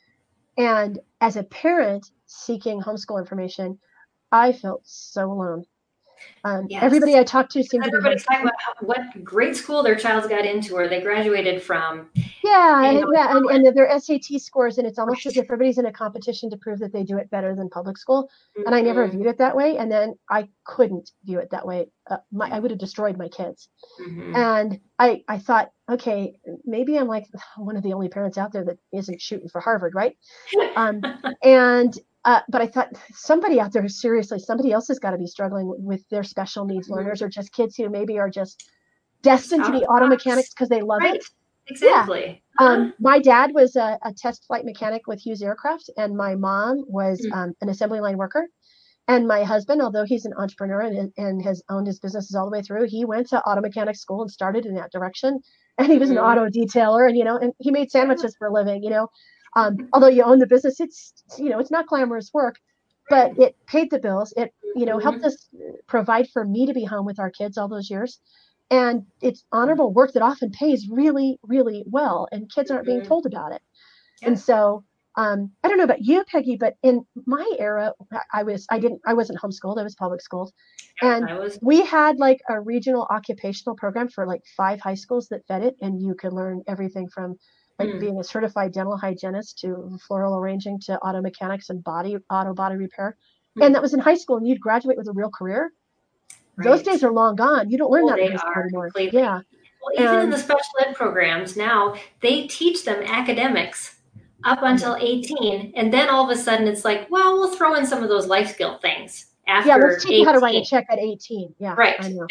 And as a parent seeking homeschool information, I felt so alone. Um, everybody Yes. I talked to seemed to be Everybody's talking homeschooling. about how, what grade school their child's got into or they graduated from. Yeah, You and, know, yeah, and, and their S A T scores, and it's almost as if everybody's in a competition to prove that they do it better than public school. And I never mm-hmm, viewed it that way, and then I couldn't view it that way. Uh, my, I yeah, would have destroyed my kids. mm-hmm. And I, I thought, okay, maybe I'm like one of the only parents out there that isn't shooting for Harvard, right? Um, and uh, but I thought somebody out there, seriously, somebody else has got to be struggling with their special needs Mm-hmm. learners or just kids who maybe are just Just destined to out of be the auto mechanics box. because they love it. Right. Yeah. Exactly. Huh? Um, my dad was a, a test flight mechanic with Hughes Aircraft, and my mom was Mm-hmm. um, an assembly line worker. And my husband, although he's an entrepreneur and, and has owned his businesses all the way through, he went to auto mechanic school and started in that direction. And he was an Mm-hmm. auto detailer, and you know, and he made sandwiches for a living. You know, um, although you own the business, it's you know, it's not glamorous work, but Right. it paid the bills. It you know helped Mm-hmm. us provide for me to be home with our kids all those years. And it's honorable work that often pays really, really well, and kids aren't being Mm-hmm. told about it. And Yeah. so um, I don't know about you, Peggy, but in my era, I was I didn't I wasn't homeschooled. I was public schooled, Yep. and I was. we had like a regional occupational program for like five high schools that fed it, and you could learn everything from like Mm, being a certified dental hygienist to floral arranging to auto mechanics and body auto body repair. And mm, that was in high school, and you'd graduate with a real career. Those right. days are long gone. You don't learn Oh, that in they high school are anymore. completely. Yeah, Well, even in and the special ed programs now, they teach them academics up I know. until eighteen. And then all of a sudden it's like, well, we'll throw in some of those life skill things Yeah, let's after teach you how to write a eighteen. check at eighteen. Yeah, I Right. know.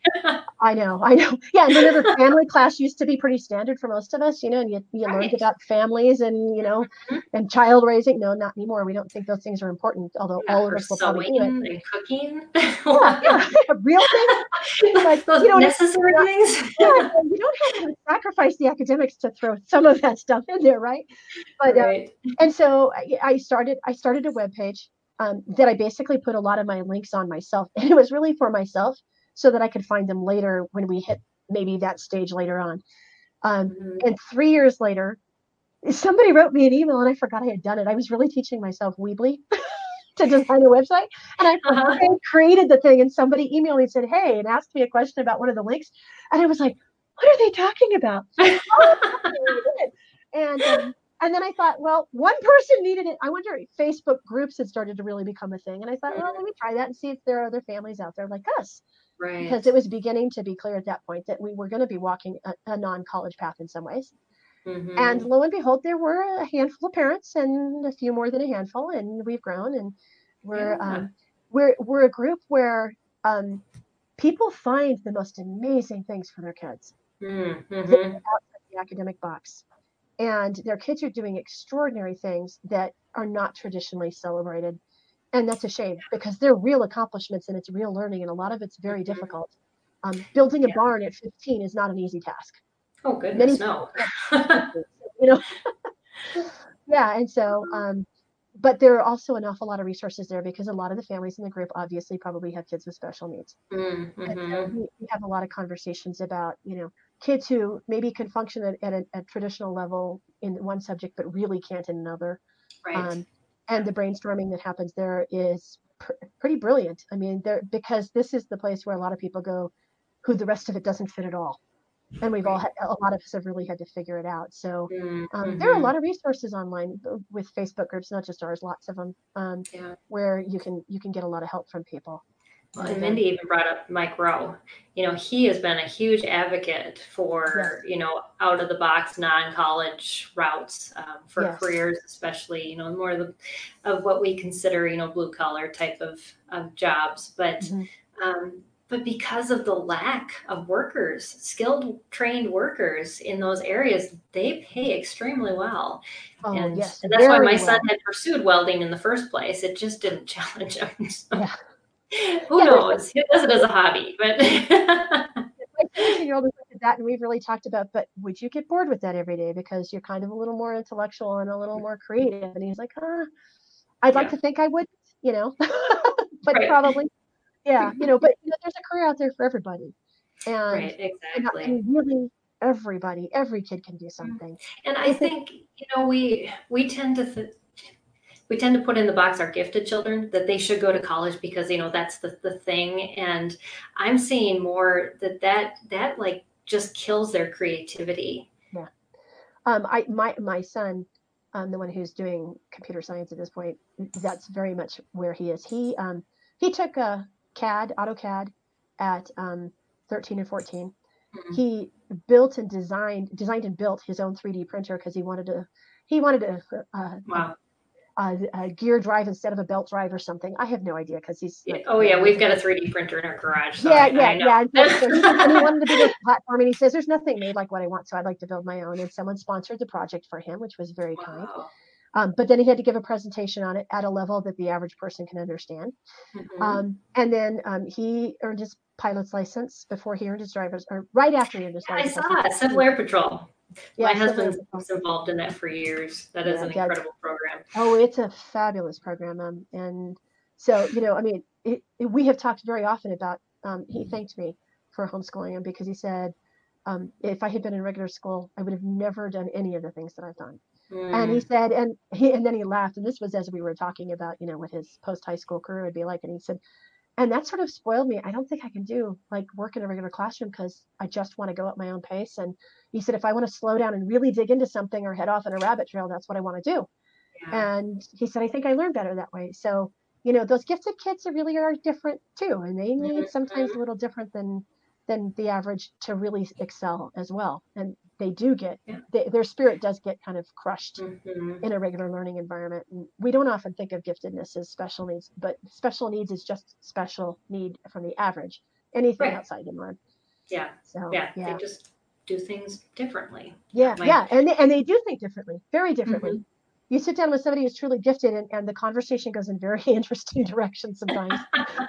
I know, I know. Yeah, and remember, family class used to be pretty standard for most of us, you know, and you you learned Right. about families and you know, Mhm. and child raising. No, not anymore. We don't think those things are important, although Yeah, all of or us will probably do sewing it. and cooking. Yeah, yeah, real things. But Those you know, and it's necessary not, things. yeah, you don't have to sacrifice the academics to throw some of that stuff in there, right? But uh, Right. and so I, I started I started a web page um, that I basically put a lot of my links on myself, and it was really for myself so that I could find them later when we hit maybe that stage later on. Um, Mhm. and three years later, somebody wrote me an email, and I forgot I had done it. I was really teaching myself Weebly to design a website, and I forgot Uh-huh. I had created the thing. And somebody emailed me and said, "Hey," and asked me a question about one of the links, and I was like, "What are they talking about?" Oh, and um, And then I thought, well, one person needed it. I wonder if Facebook groups had started to really become a thing. And I thought, well, let me try that and see if there are other families out there like us. Because Right. it was beginning to be clear at that point that we were going to be walking a, a non-college path in some ways. And Mm-hmm. lo and behold, there were a handful of parents and a few more than a handful, and we've grown, and we're Yeah. um, we're we're a group where um, people find the most amazing things for their kids. They're Mm-hmm. outside the academic box, and their kids are doing extraordinary things that are not traditionally celebrated, and that's a shame because they're real accomplishments and it's real learning, and a lot of it's very Mm-hmm. difficult. Um, building a Yeah. barn at fifteen is not an easy task. Oh Many goodness, people no. can't do it quickly, so, you know. Yeah, and so, um, but there are also an awful lot of resources there because a lot of the families in the group obviously probably have kids with special needs. And so Mm-hmm. we, we have a lot of conversations about, you know, kids who maybe can function at, at a, a traditional level in one subject, but really can't in another. Right. Um, and Yeah. the brainstorming that happens there is pr- pretty brilliant. I mean, there because this is the place where a lot of people go, who the rest of it doesn't fit at all, and we've all Right. had a lot of us have really had to figure it out. So um, there are a Mm-hmm. lot of resources online uh, with Facebook groups, not just ours, lots of them, um, Yeah. where you can you can get a lot of help from people. Well, and And um, Mindy even brought up Mike Rowe. You know, he has been a huge advocate yes, for, you know, out of the box, non college routes um, for yes, careers, especially, you know, more of, the, of what we consider, you know, blue collar type of, of jobs. But, hmm um, but because of the lack of workers, skilled, trained workers in those areas, they pay extremely well. oh And, yes, and that's why my very son well. had pursued welding in the first place. It just didn't challenge him. So. Yeah, Who yeah. There's knows? He does it as a hobby, but my seventeen year old has looked at that, and we've really talked about, but would you get bored with that every day because you're kind of a little more intellectual and a little more creative? And he's like, ah, I'd like yeah, to think I would, you know, but right, probably, yeah, you know, but you know, there's a career out there for everybody. And right, and I exactly. mean, really, everybody, every kid can do something. And I If it, think you know we we tend to th- we tend to put in the box our gifted children that they should go to college because you know that's the the thing. And I'm seeing more that that that like just kills their creativity. yeah, um, I my my son, um, the one who's doing computer science at this point, that's very much where he is. He um he took a CAD, AutoCAD at um thirteen and fourteen. Mm, He built and designed designed and built his own three D printer because he wanted to he wanted a, a, a wow. a, a gear drive instead of a belt drive or something. I have no idea because he's Yeah. like Oh yeah, nine years we've old. got a three D printer in our garage, so Yeah, I yeah, I yeah. And so, so he and he know. wanted a bigger platform, and he says there's nothing made like what I want, so I'd like to build my own. And someone sponsored the project for him, which was very kind. Wow. Um, but then he had to give a presentation on it at a level that the average person can understand. Hmm. Um, and then um, he earned his pilot's license before he earned his driver's, or right after he earned his I license, I think. saw it, Civil Air Patrol. My Yeah, Civil Air husband Patrol. was involved in that for years. That is Yeah, an yeah. incredible program. Oh, it's a fabulous program. Um, and so, you know, I mean, it, it, we have talked very often about, um, he thanked me for homeschooling him because he said, um, if I had been in regular school, I would have never done any of the things that I've done. And he Mm, said, and he, and then he laughed. And this was as we were talking about, you know, what his post high school career would be like. And he said, and that sort of spoiled me. I don't think I can do like work in a regular classroom because I just want to go at my own pace. And he said, if I want to slow down and really dig into something or head off on a rabbit trail, that's what I want to do. yeah. And he said, I think I learned better that way. So, you know, those gifted kids are really are different too. And they need sometimes Mhm. a little different than than the average to really excel as well. And they do get Yeah. they, their spirit does get kind of crushed Mhm. in a regular learning environment. And we don't often think of giftedness as special needs, but special needs is just special need from the average. Anything Right. outside the norm. Yeah. So Yeah. They yeah. just do things differently. Yeah. Yeah, My. yeah. And they, and they do think differently, very differently. Mhm. You sit down with somebody who's truly gifted and, and the conversation goes in very interesting directions sometimes.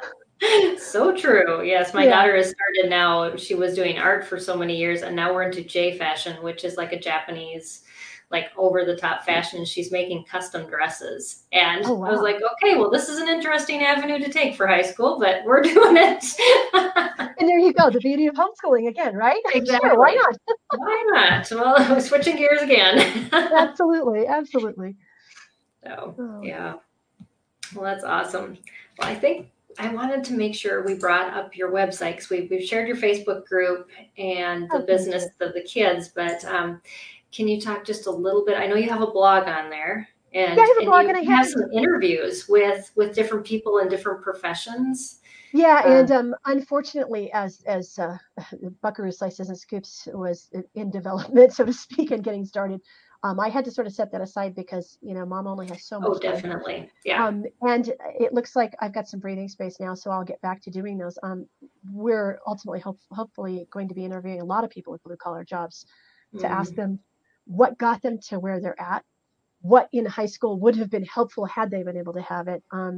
So true. Yes, my Yeah. daughter has started now. She was doing art for so many years, and now we're into J fashion, which is like a Japanese, like over the top fashion. And she's making custom dresses. And Oh I was wow. like, okay, well, this is an interesting avenue to take for high school, but we're doing it. And there you go, the beauty of homeschooling again, right? Sure, why Exactly. not? Why not? Well, I'm switching gears again. Absolutely, absolutely. So, Oh, yeah. Well, that's awesome. Well, I think I wanted to make sure we brought up your website because we, we've shared your Facebook group and the oh, thank business you. of the kids. But um, can you talk just a little bit? I know you have a blog on there, Yeah, and I have a and blog you and I have have some. some interviews with with different people in different professions. Yeah, Uh, and um, unfortunately, as as uh, Buckaroo Slices and Scoops was in development, so to speak, and getting started, um, I had to sort of set that aside because you know, mom only has so oh, much time. definitely. Yeah. Um, and it looks like I've got some breathing space now, so I'll get back to doing those. Um, we're ultimately, hope, hopefully, going to be interviewing a lot of people with blue collar jobs to ask Mm, them what got them to where they're at, what in high school would have been helpful had they been able to have it. Um,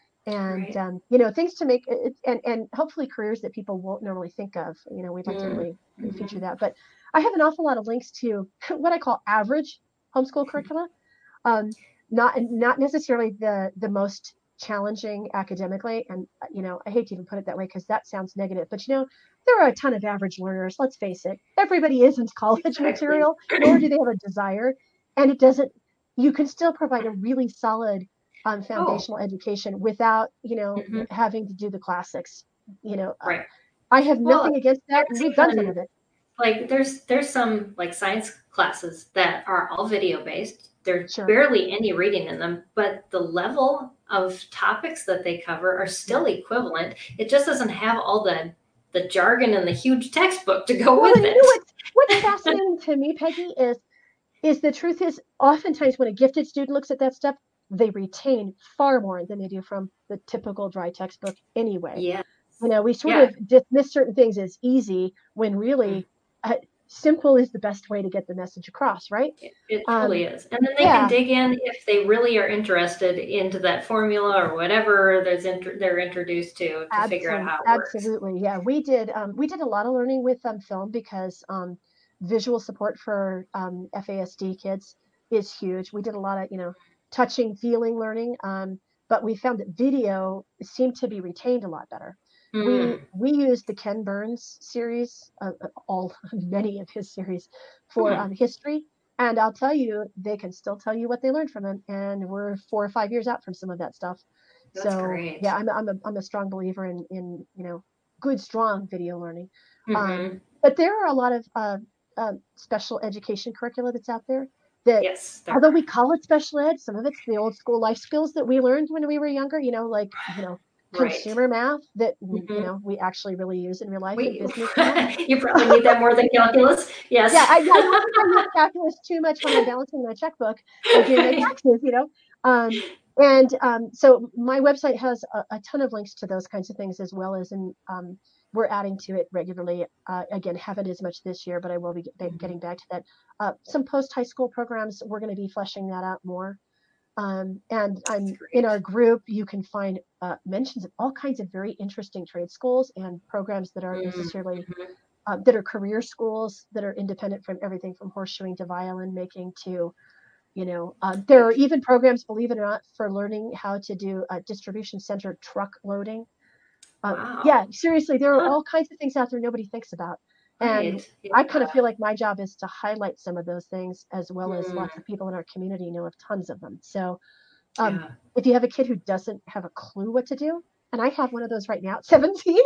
and right. um, you know, things to make it, and and hopefully careers that people won't normally think of. You know, we'd like to Mm, really feature mhm. that. But I have an awful lot of links to what I call average homeschool curricula, um, not not necessarily the the most challenging academically. And uh, you know, I hate to even put it that way because that sounds negative. But you know, there are a ton of average learners. Let's face it, everybody isn't college Exactly. material, nor do they have a desire, and it doesn't. You can still provide a really solid um, Oh, foundational education without you know mhm. having to do the classics. You know, uh, Right. I have Well, nothing against that, and there's we've done some even of it. like there's there's some like science classes that are all video based. There's Sure. barely any reading in them, but the level of topics that they cover are Yeah. still equivalent. It just doesn't have all the the jargon and the huge textbook to go Well, with and you know it. what's what's fascinating to me, Peggy, is is the truth is oftentimes when a gifted student looks at that stuff, they retain far more than they do from the typical dry textbook anyway. Yes. You know, we sort Yeah, of dismiss certain things as easy when mm, really uh, simple is the best way to get the message across, right? it, it truly Um, is. And then they can yeah, dig in if they really are interested into that formula or whatever there's inter- they're introduced to to figure out absolutely, how it works. absolutely. Yeah, we did. Um, we did a lot of learning with um, film because um, visual support for um, F A S D kids is huge. We did a lot of, you know, touching, feeling learning, um, but we found that video seemed to be retained a lot better. We Mm, we used the Ken Burns series, uh, uh, all many of his series for hmm, um, history, and I'll tell you, they can still tell you what they learned from him, and we're four or five years out from some of that stuff. that's So yeah, great. I'm a, I'm a I'm a strong believer in in you know good strong video learning. Um, Hmm. but there are a lot of uh, uh, special education curricula that's out there that, Yes, there although are. we call it special ed, some of it's the old school life skills that we learned when we were younger. You know, like you know Right. consumer math that mm, you Hmm. know we actually really use in real life, and We business math. you probably need that more than calculus. Yeah, Yes. I, I don't think I use calculus too much when I'm balancing my checkbook or doing my taxes, you know. Um, and um, so my website has a, a ton of links to those kinds of things as well as in um, we're adding to it regularly. Uh, again, haven't as much this year, but I will be get, Mhm. getting back to that. Uh, some post high school programs, we're going to be fleshing that out more. Um, and That's I'm in great. our group. You can find uh, mentions of all kinds of very interesting trade schools and programs that aren't Mm, necessarily mhm. uh, that are career schools that are independent from everything from horseshoeing to violin making to you know uh, there are Good. even programs, believe it or not, for learning how to do a distribution center truck loading. uh, yeah, Wow. seriously, there are Huh. all kinds of things out there nobody thinks about, and Right. Yeah. I kind of feel like my job is to highlight some of those things as well as Mm, lots of people in our community know of tons of them. So um, yeah. if you have a kid who doesn't have a clue what to do, and I have one of those right now at seventeen,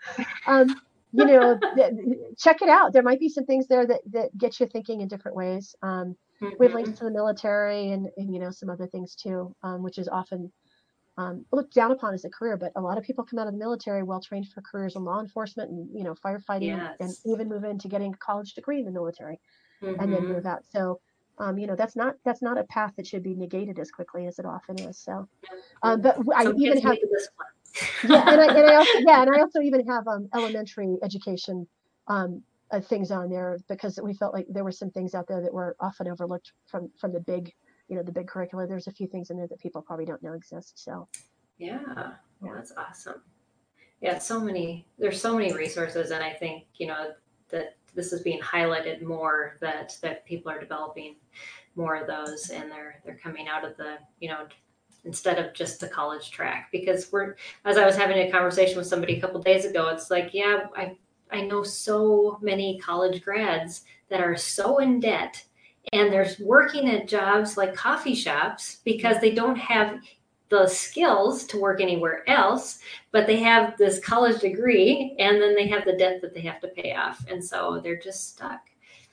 um, you know, th- check it out. There might be some things there that that get you thinking in different ways. Um, we have links Hmm. to the military and, and you know some other things too, um, which is often um, looked down upon as a career. But a lot of people come out of the military well trained for careers in law enforcement and you know firefighting, and Yes. even move into getting a college degree in the military and then move Hmm. out. So um, you know that's not that's not a path that should be negated as quickly as it often is. So, um, Well, but I some even kids have need the yeah, and I discipline. and I also yeah, and I also even have um, elementary education um, uh, things on there because we felt like there were some things out there that were often overlooked from from the big, you know, the big curricula. There's a few things in there that people probably don't know exist. So Yeah. Well, yeah, that's awesome. Yeah, so many, there's so many resources, and I think, you know, that this is being highlighted more, that that people are developing more of those, and they're they're coming out of the, you know, instead of just the college track. Because we're, as I was having a conversation with somebody a couple days ago, it's like, yeah, I I know so many college grads that are so in debt, and they're working at jobs like coffee shops because yeah, they don't have the skills to work anywhere else, but they have this college degree, and then they have the debt that they have to pay off, and so they're just stuck.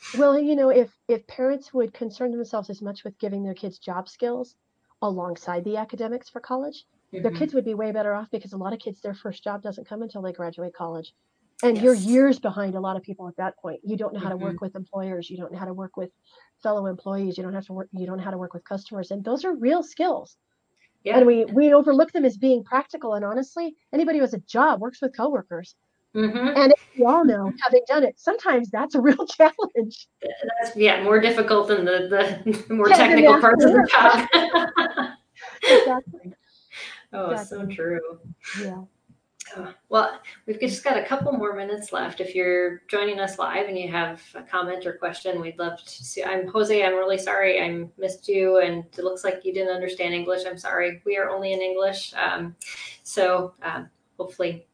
Well, you know, if if parents would concern themselves as much with giving their kids job skills alongside the academics for college, their Hmm. kids would be way better off because a lot of kids, their first job doesn't come until they graduate college. And you're Yes. years behind a lot of people at that point. You don't know how to Hmm. work with employers, you don't know how to work with fellow employees, you don't have to work, you don't know how to work with customers. And those are real skills. And Yeah. we we overlook them as being practical. And honestly, anybody who has a job works with coworkers. Hmm. And as we all know, having done it, sometimes that's a real challenge. That's, yeah, more difficult than the, the more Yeah, than the technical parts actual of the work. job. Exactly. Oh, so Exactly. true. Yeah. Oh, well, we've just got a couple more minutes left. If you're joining us live and you have a comment or question, we'd love to see. I'm Jose. I'm really sorry I missed you, and it looks like you didn't understand English. I'm sorry. We are only in English, um, so um, hopefully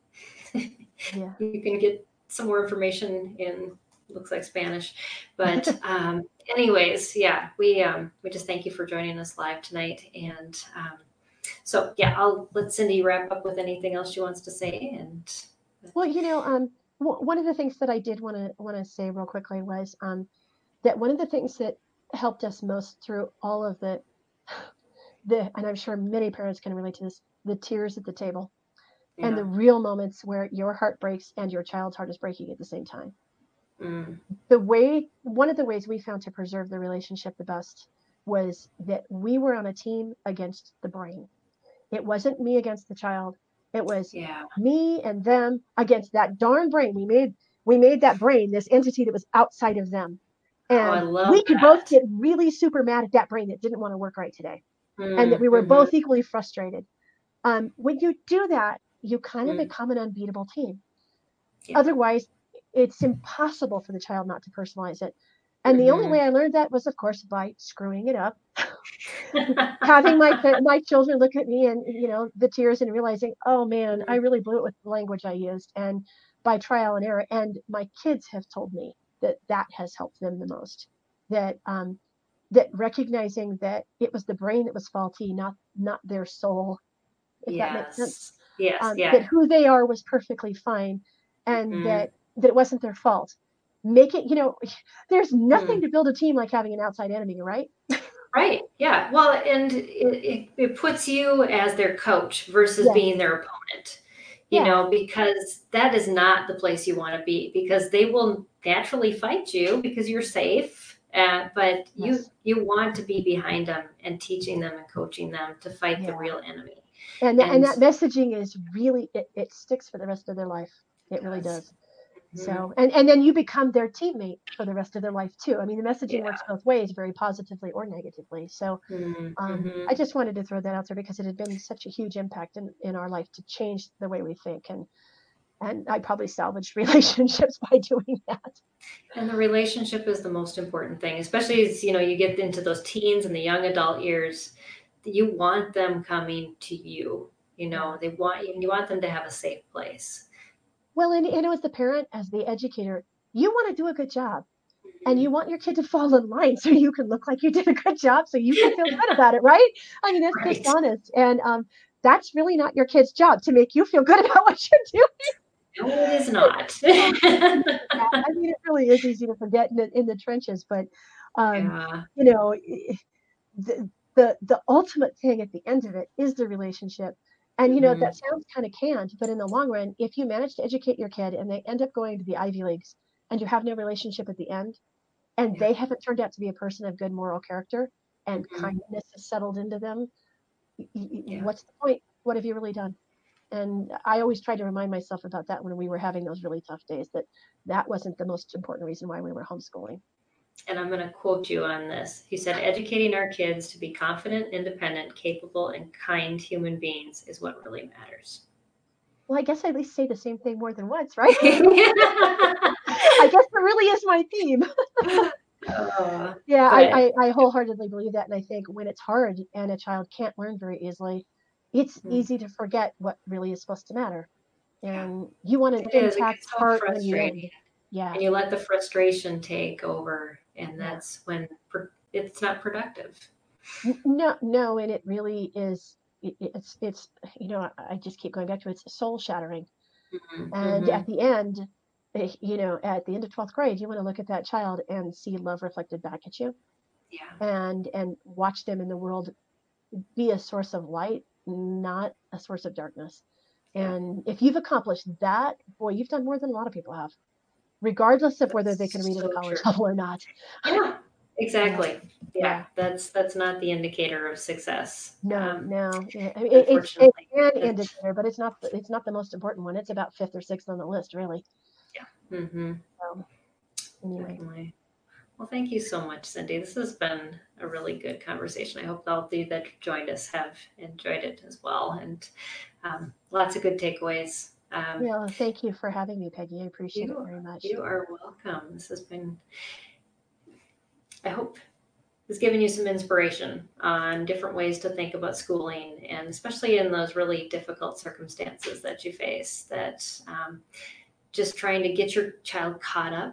Yeah. you can get some more information in looks like Spanish. But um, anyways, yeah, we um, we just thank you for joining us live tonight, and um, so yeah, I'll let Cindy wrap up with anything else she wants to say. And Well, you know, um, w- one of the things that I did want to want to say real quickly was um, that one of the things that helped us most through all of the the, and I'm sure many parents can relate to this, the tears at the table and yeah. the real moments where your heart breaks and your child's heart is breaking at the same time. Mm, The way, one of the ways we found to preserve the relationship the best was that we were on a team against the brain. It wasn't me against the child. It was yeah. me and them against that darn brain. We made we made that brain this entity that was outside of them. Oh, I And love we could both that. get really super mad at that brain that didn't want to work right today. And that Mm, we were mm-hmm, both equally frustrated. Um, when you do that, you kind of mm, become an unbeatable team. yeah. Otherwise, it's impossible for the child not to personalize it. And the only Mm-hmm. way I learned that was, of course, by screwing it up, having my my children look at me and you know the tears and realizing, oh man, I Mm, really blew it with the language I used, and by trial and error. And my kids have told me that that has helped them the most. That um, that recognizing that it was the brain that was faulty, not not their soul, if that makes sense. yes. Yes. Um, that Yeah. who they are was perfectly fine, and Mm, that that it wasn't their fault. Make it, you know, there's mm. nothing to build a team like having an outside enemy, right? Right. Yeah. Well, and it, it, it puts you as their coach versus Yes. being their opponent, you Yeah. know, because that is not the place you want to be because they will naturally fight you because you're safe. Uh, but you Yes. you want to be behind them and teaching them and coaching them to fight the Yeah. real enemy. And and And that messaging is really, it, it sticks for the rest of their life. It really does. does. Mhm. So, and and then you become their teammate for the rest of their life too. I mean, the messaging Yeah. works both ways, very positively or negatively. So, um, I Mm-hmm. just wanted to throw that out there because it had been such a huge impact in, in our life to change the way we think. And and I probably salvaged relationships by doing that. And the relationship is the most important thing, especially as you know you get into those teens and the young adult years. You want them coming to you. You know Yeah. they want you. You want them to have a safe place. Well, and, and as the parent, as the educator, you want to do a good job and you Mhm. want your kid to fall in line so you can look like you did a good job so you can feel good about it, right? I mean, that's just Right? honest. And um, that's really not your kid's job to make you feel good about what you're No, it is doing. not. Oh, it's easy to forget. I mean, it really is easy to forget in the, in the trenches, but um, Yeah. you know, the, the the ultimate thing at the end of it is the relationship. And you know, Hmm. that sounds kind of canned, but in the long run, if you manage to educate your kid and they end up going to the Ivy Leagues and you have no relationship at the end, and Yeah. they haven't turned out to be a person of good moral character and Hmm. kindness has settled into them, y- y- Yeah. what's the point? What have you really done? And I always try to remind myself about that when we were having those really tough days, that that wasn't the most important reason why we were homeschooling. And I'm going to quote you on this. He said, "Educating our kids to be confident, independent, capable, and kind human beings is what really matters." Well, I guess I at least say the same thing more than once, right? I guess that really is my theme. uh, Yeah, I, but I, I wholeheartedly believe that. And I think when it's hard and a child can't learn very easily, it's mm, easy to forget what really is supposed to matter. yeah, And you want an it is. It intact gets so heart when you frustrating. end. Yeah. And you let the frustration take over, and Yeah. that's when pro- it's not productive. N- No, no. And it really is. It, it's, it's, you know, I, I just keep going back to it. It's soul shattering. Hmm. And Hmm. at the end, eh, you know, at the end of twelfth grade, you want to look at that child and see love reflected back at you, Yeah. and and watch them in the world be a source of light, not a source of darkness. Yeah. And if you've accomplished that, boy, you've done more than a lot of people have, regardless of whether they can That's read at a so college true. level or not. Yeah, Yeah, exactly. Yeah, yeah. that's that's not the indicator of success. No, Um, no. Yeah, I mean, it, it's it's unfortunately. an It's, indicator, but it's not the, it's not the most important one. It's about fifth or sixth on the list, really. yeah. Mm-hmm. So anyway, Definitely. Well, thank you so much, Cindy. This has been a really good conversation. I hope all of you that joined us have enjoyed it as well, and um, lots of good takeaways. Um, yeah. Well, thank you for having me, Peggy. I appreciate it you very much. you are welcome. This has been, I hope, has given you some inspiration on different ways to think about schooling, and especially in those really difficult circumstances that you face. That um, just trying to get your child caught up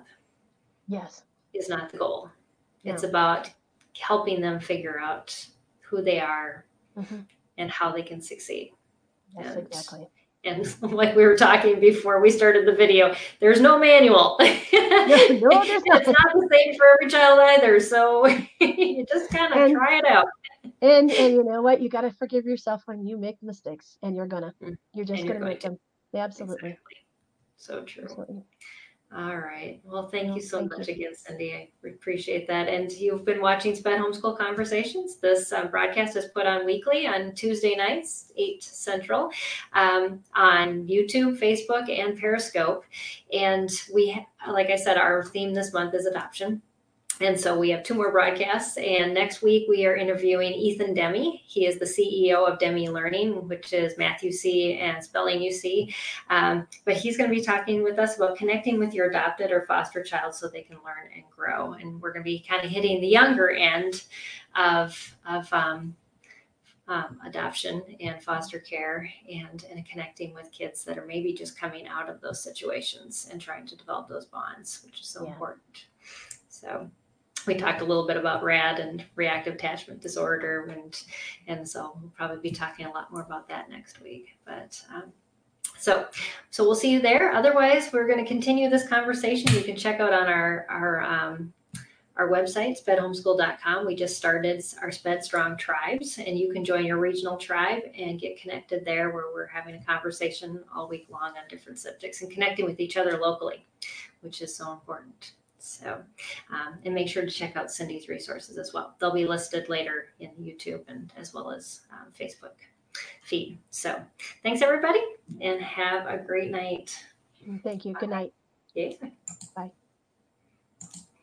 Yes. is not the goal. It's No. about helping them figure out who they are Hmm. and how they can succeed. Yes, And exactly. and like we were talking before we started the video, there's no manual. No, no, there's And not. it's not the same for every child either. So you just kind of And try it out. and and you know what? You got to forgive yourself when you make mistakes, and you're gonna. Mm, You're just And you're gonna going make to. them. Yeah, absolutely. Exactly. So true. Absolutely. All right. Well, thank you Well, so thank you. much again, Cindy. I appreciate that. And you've been watching Sped Homeschool Conversations. This uh, broadcast is put on weekly on Tuesday nights, eight Central, um, on YouTube, Facebook, and Periscope. And we, like I said, our theme this month is adoption. And so we have two more broadcasts. And next week we are interviewing Ethan Demi. He is the C E O of Demi Learning, which is Math U C and Spelling U C. Um, but he's going to be talking with us about connecting with your adopted or foster child so they can learn and grow. And we're going to be kind of hitting the younger end of, of um, um, adoption and foster care, and, and connecting with kids that are maybe just coming out of those situations and trying to develop those bonds, which is so Yeah. important. So we talked a little bit about R A D and reactive attachment disorder, and and so we'll probably be talking a lot more about that next week. But um, so so we'll see you there. Otherwise, we're going to continue this conversation. You can check out on our our um, our website, sped homeschool dot com. We just started our Sped Strong Tribes, and you can join your regional tribe and get connected there, where we're having a conversation all week long on different subjects and connecting with each other locally, which is so important. So, um, and make sure to check out Cindy's resources as well. They'll be listed later in YouTube and as well as um, Facebook feed. So, thanks everybody, and have a great night. Thank you. Good night. Yeah. Bye.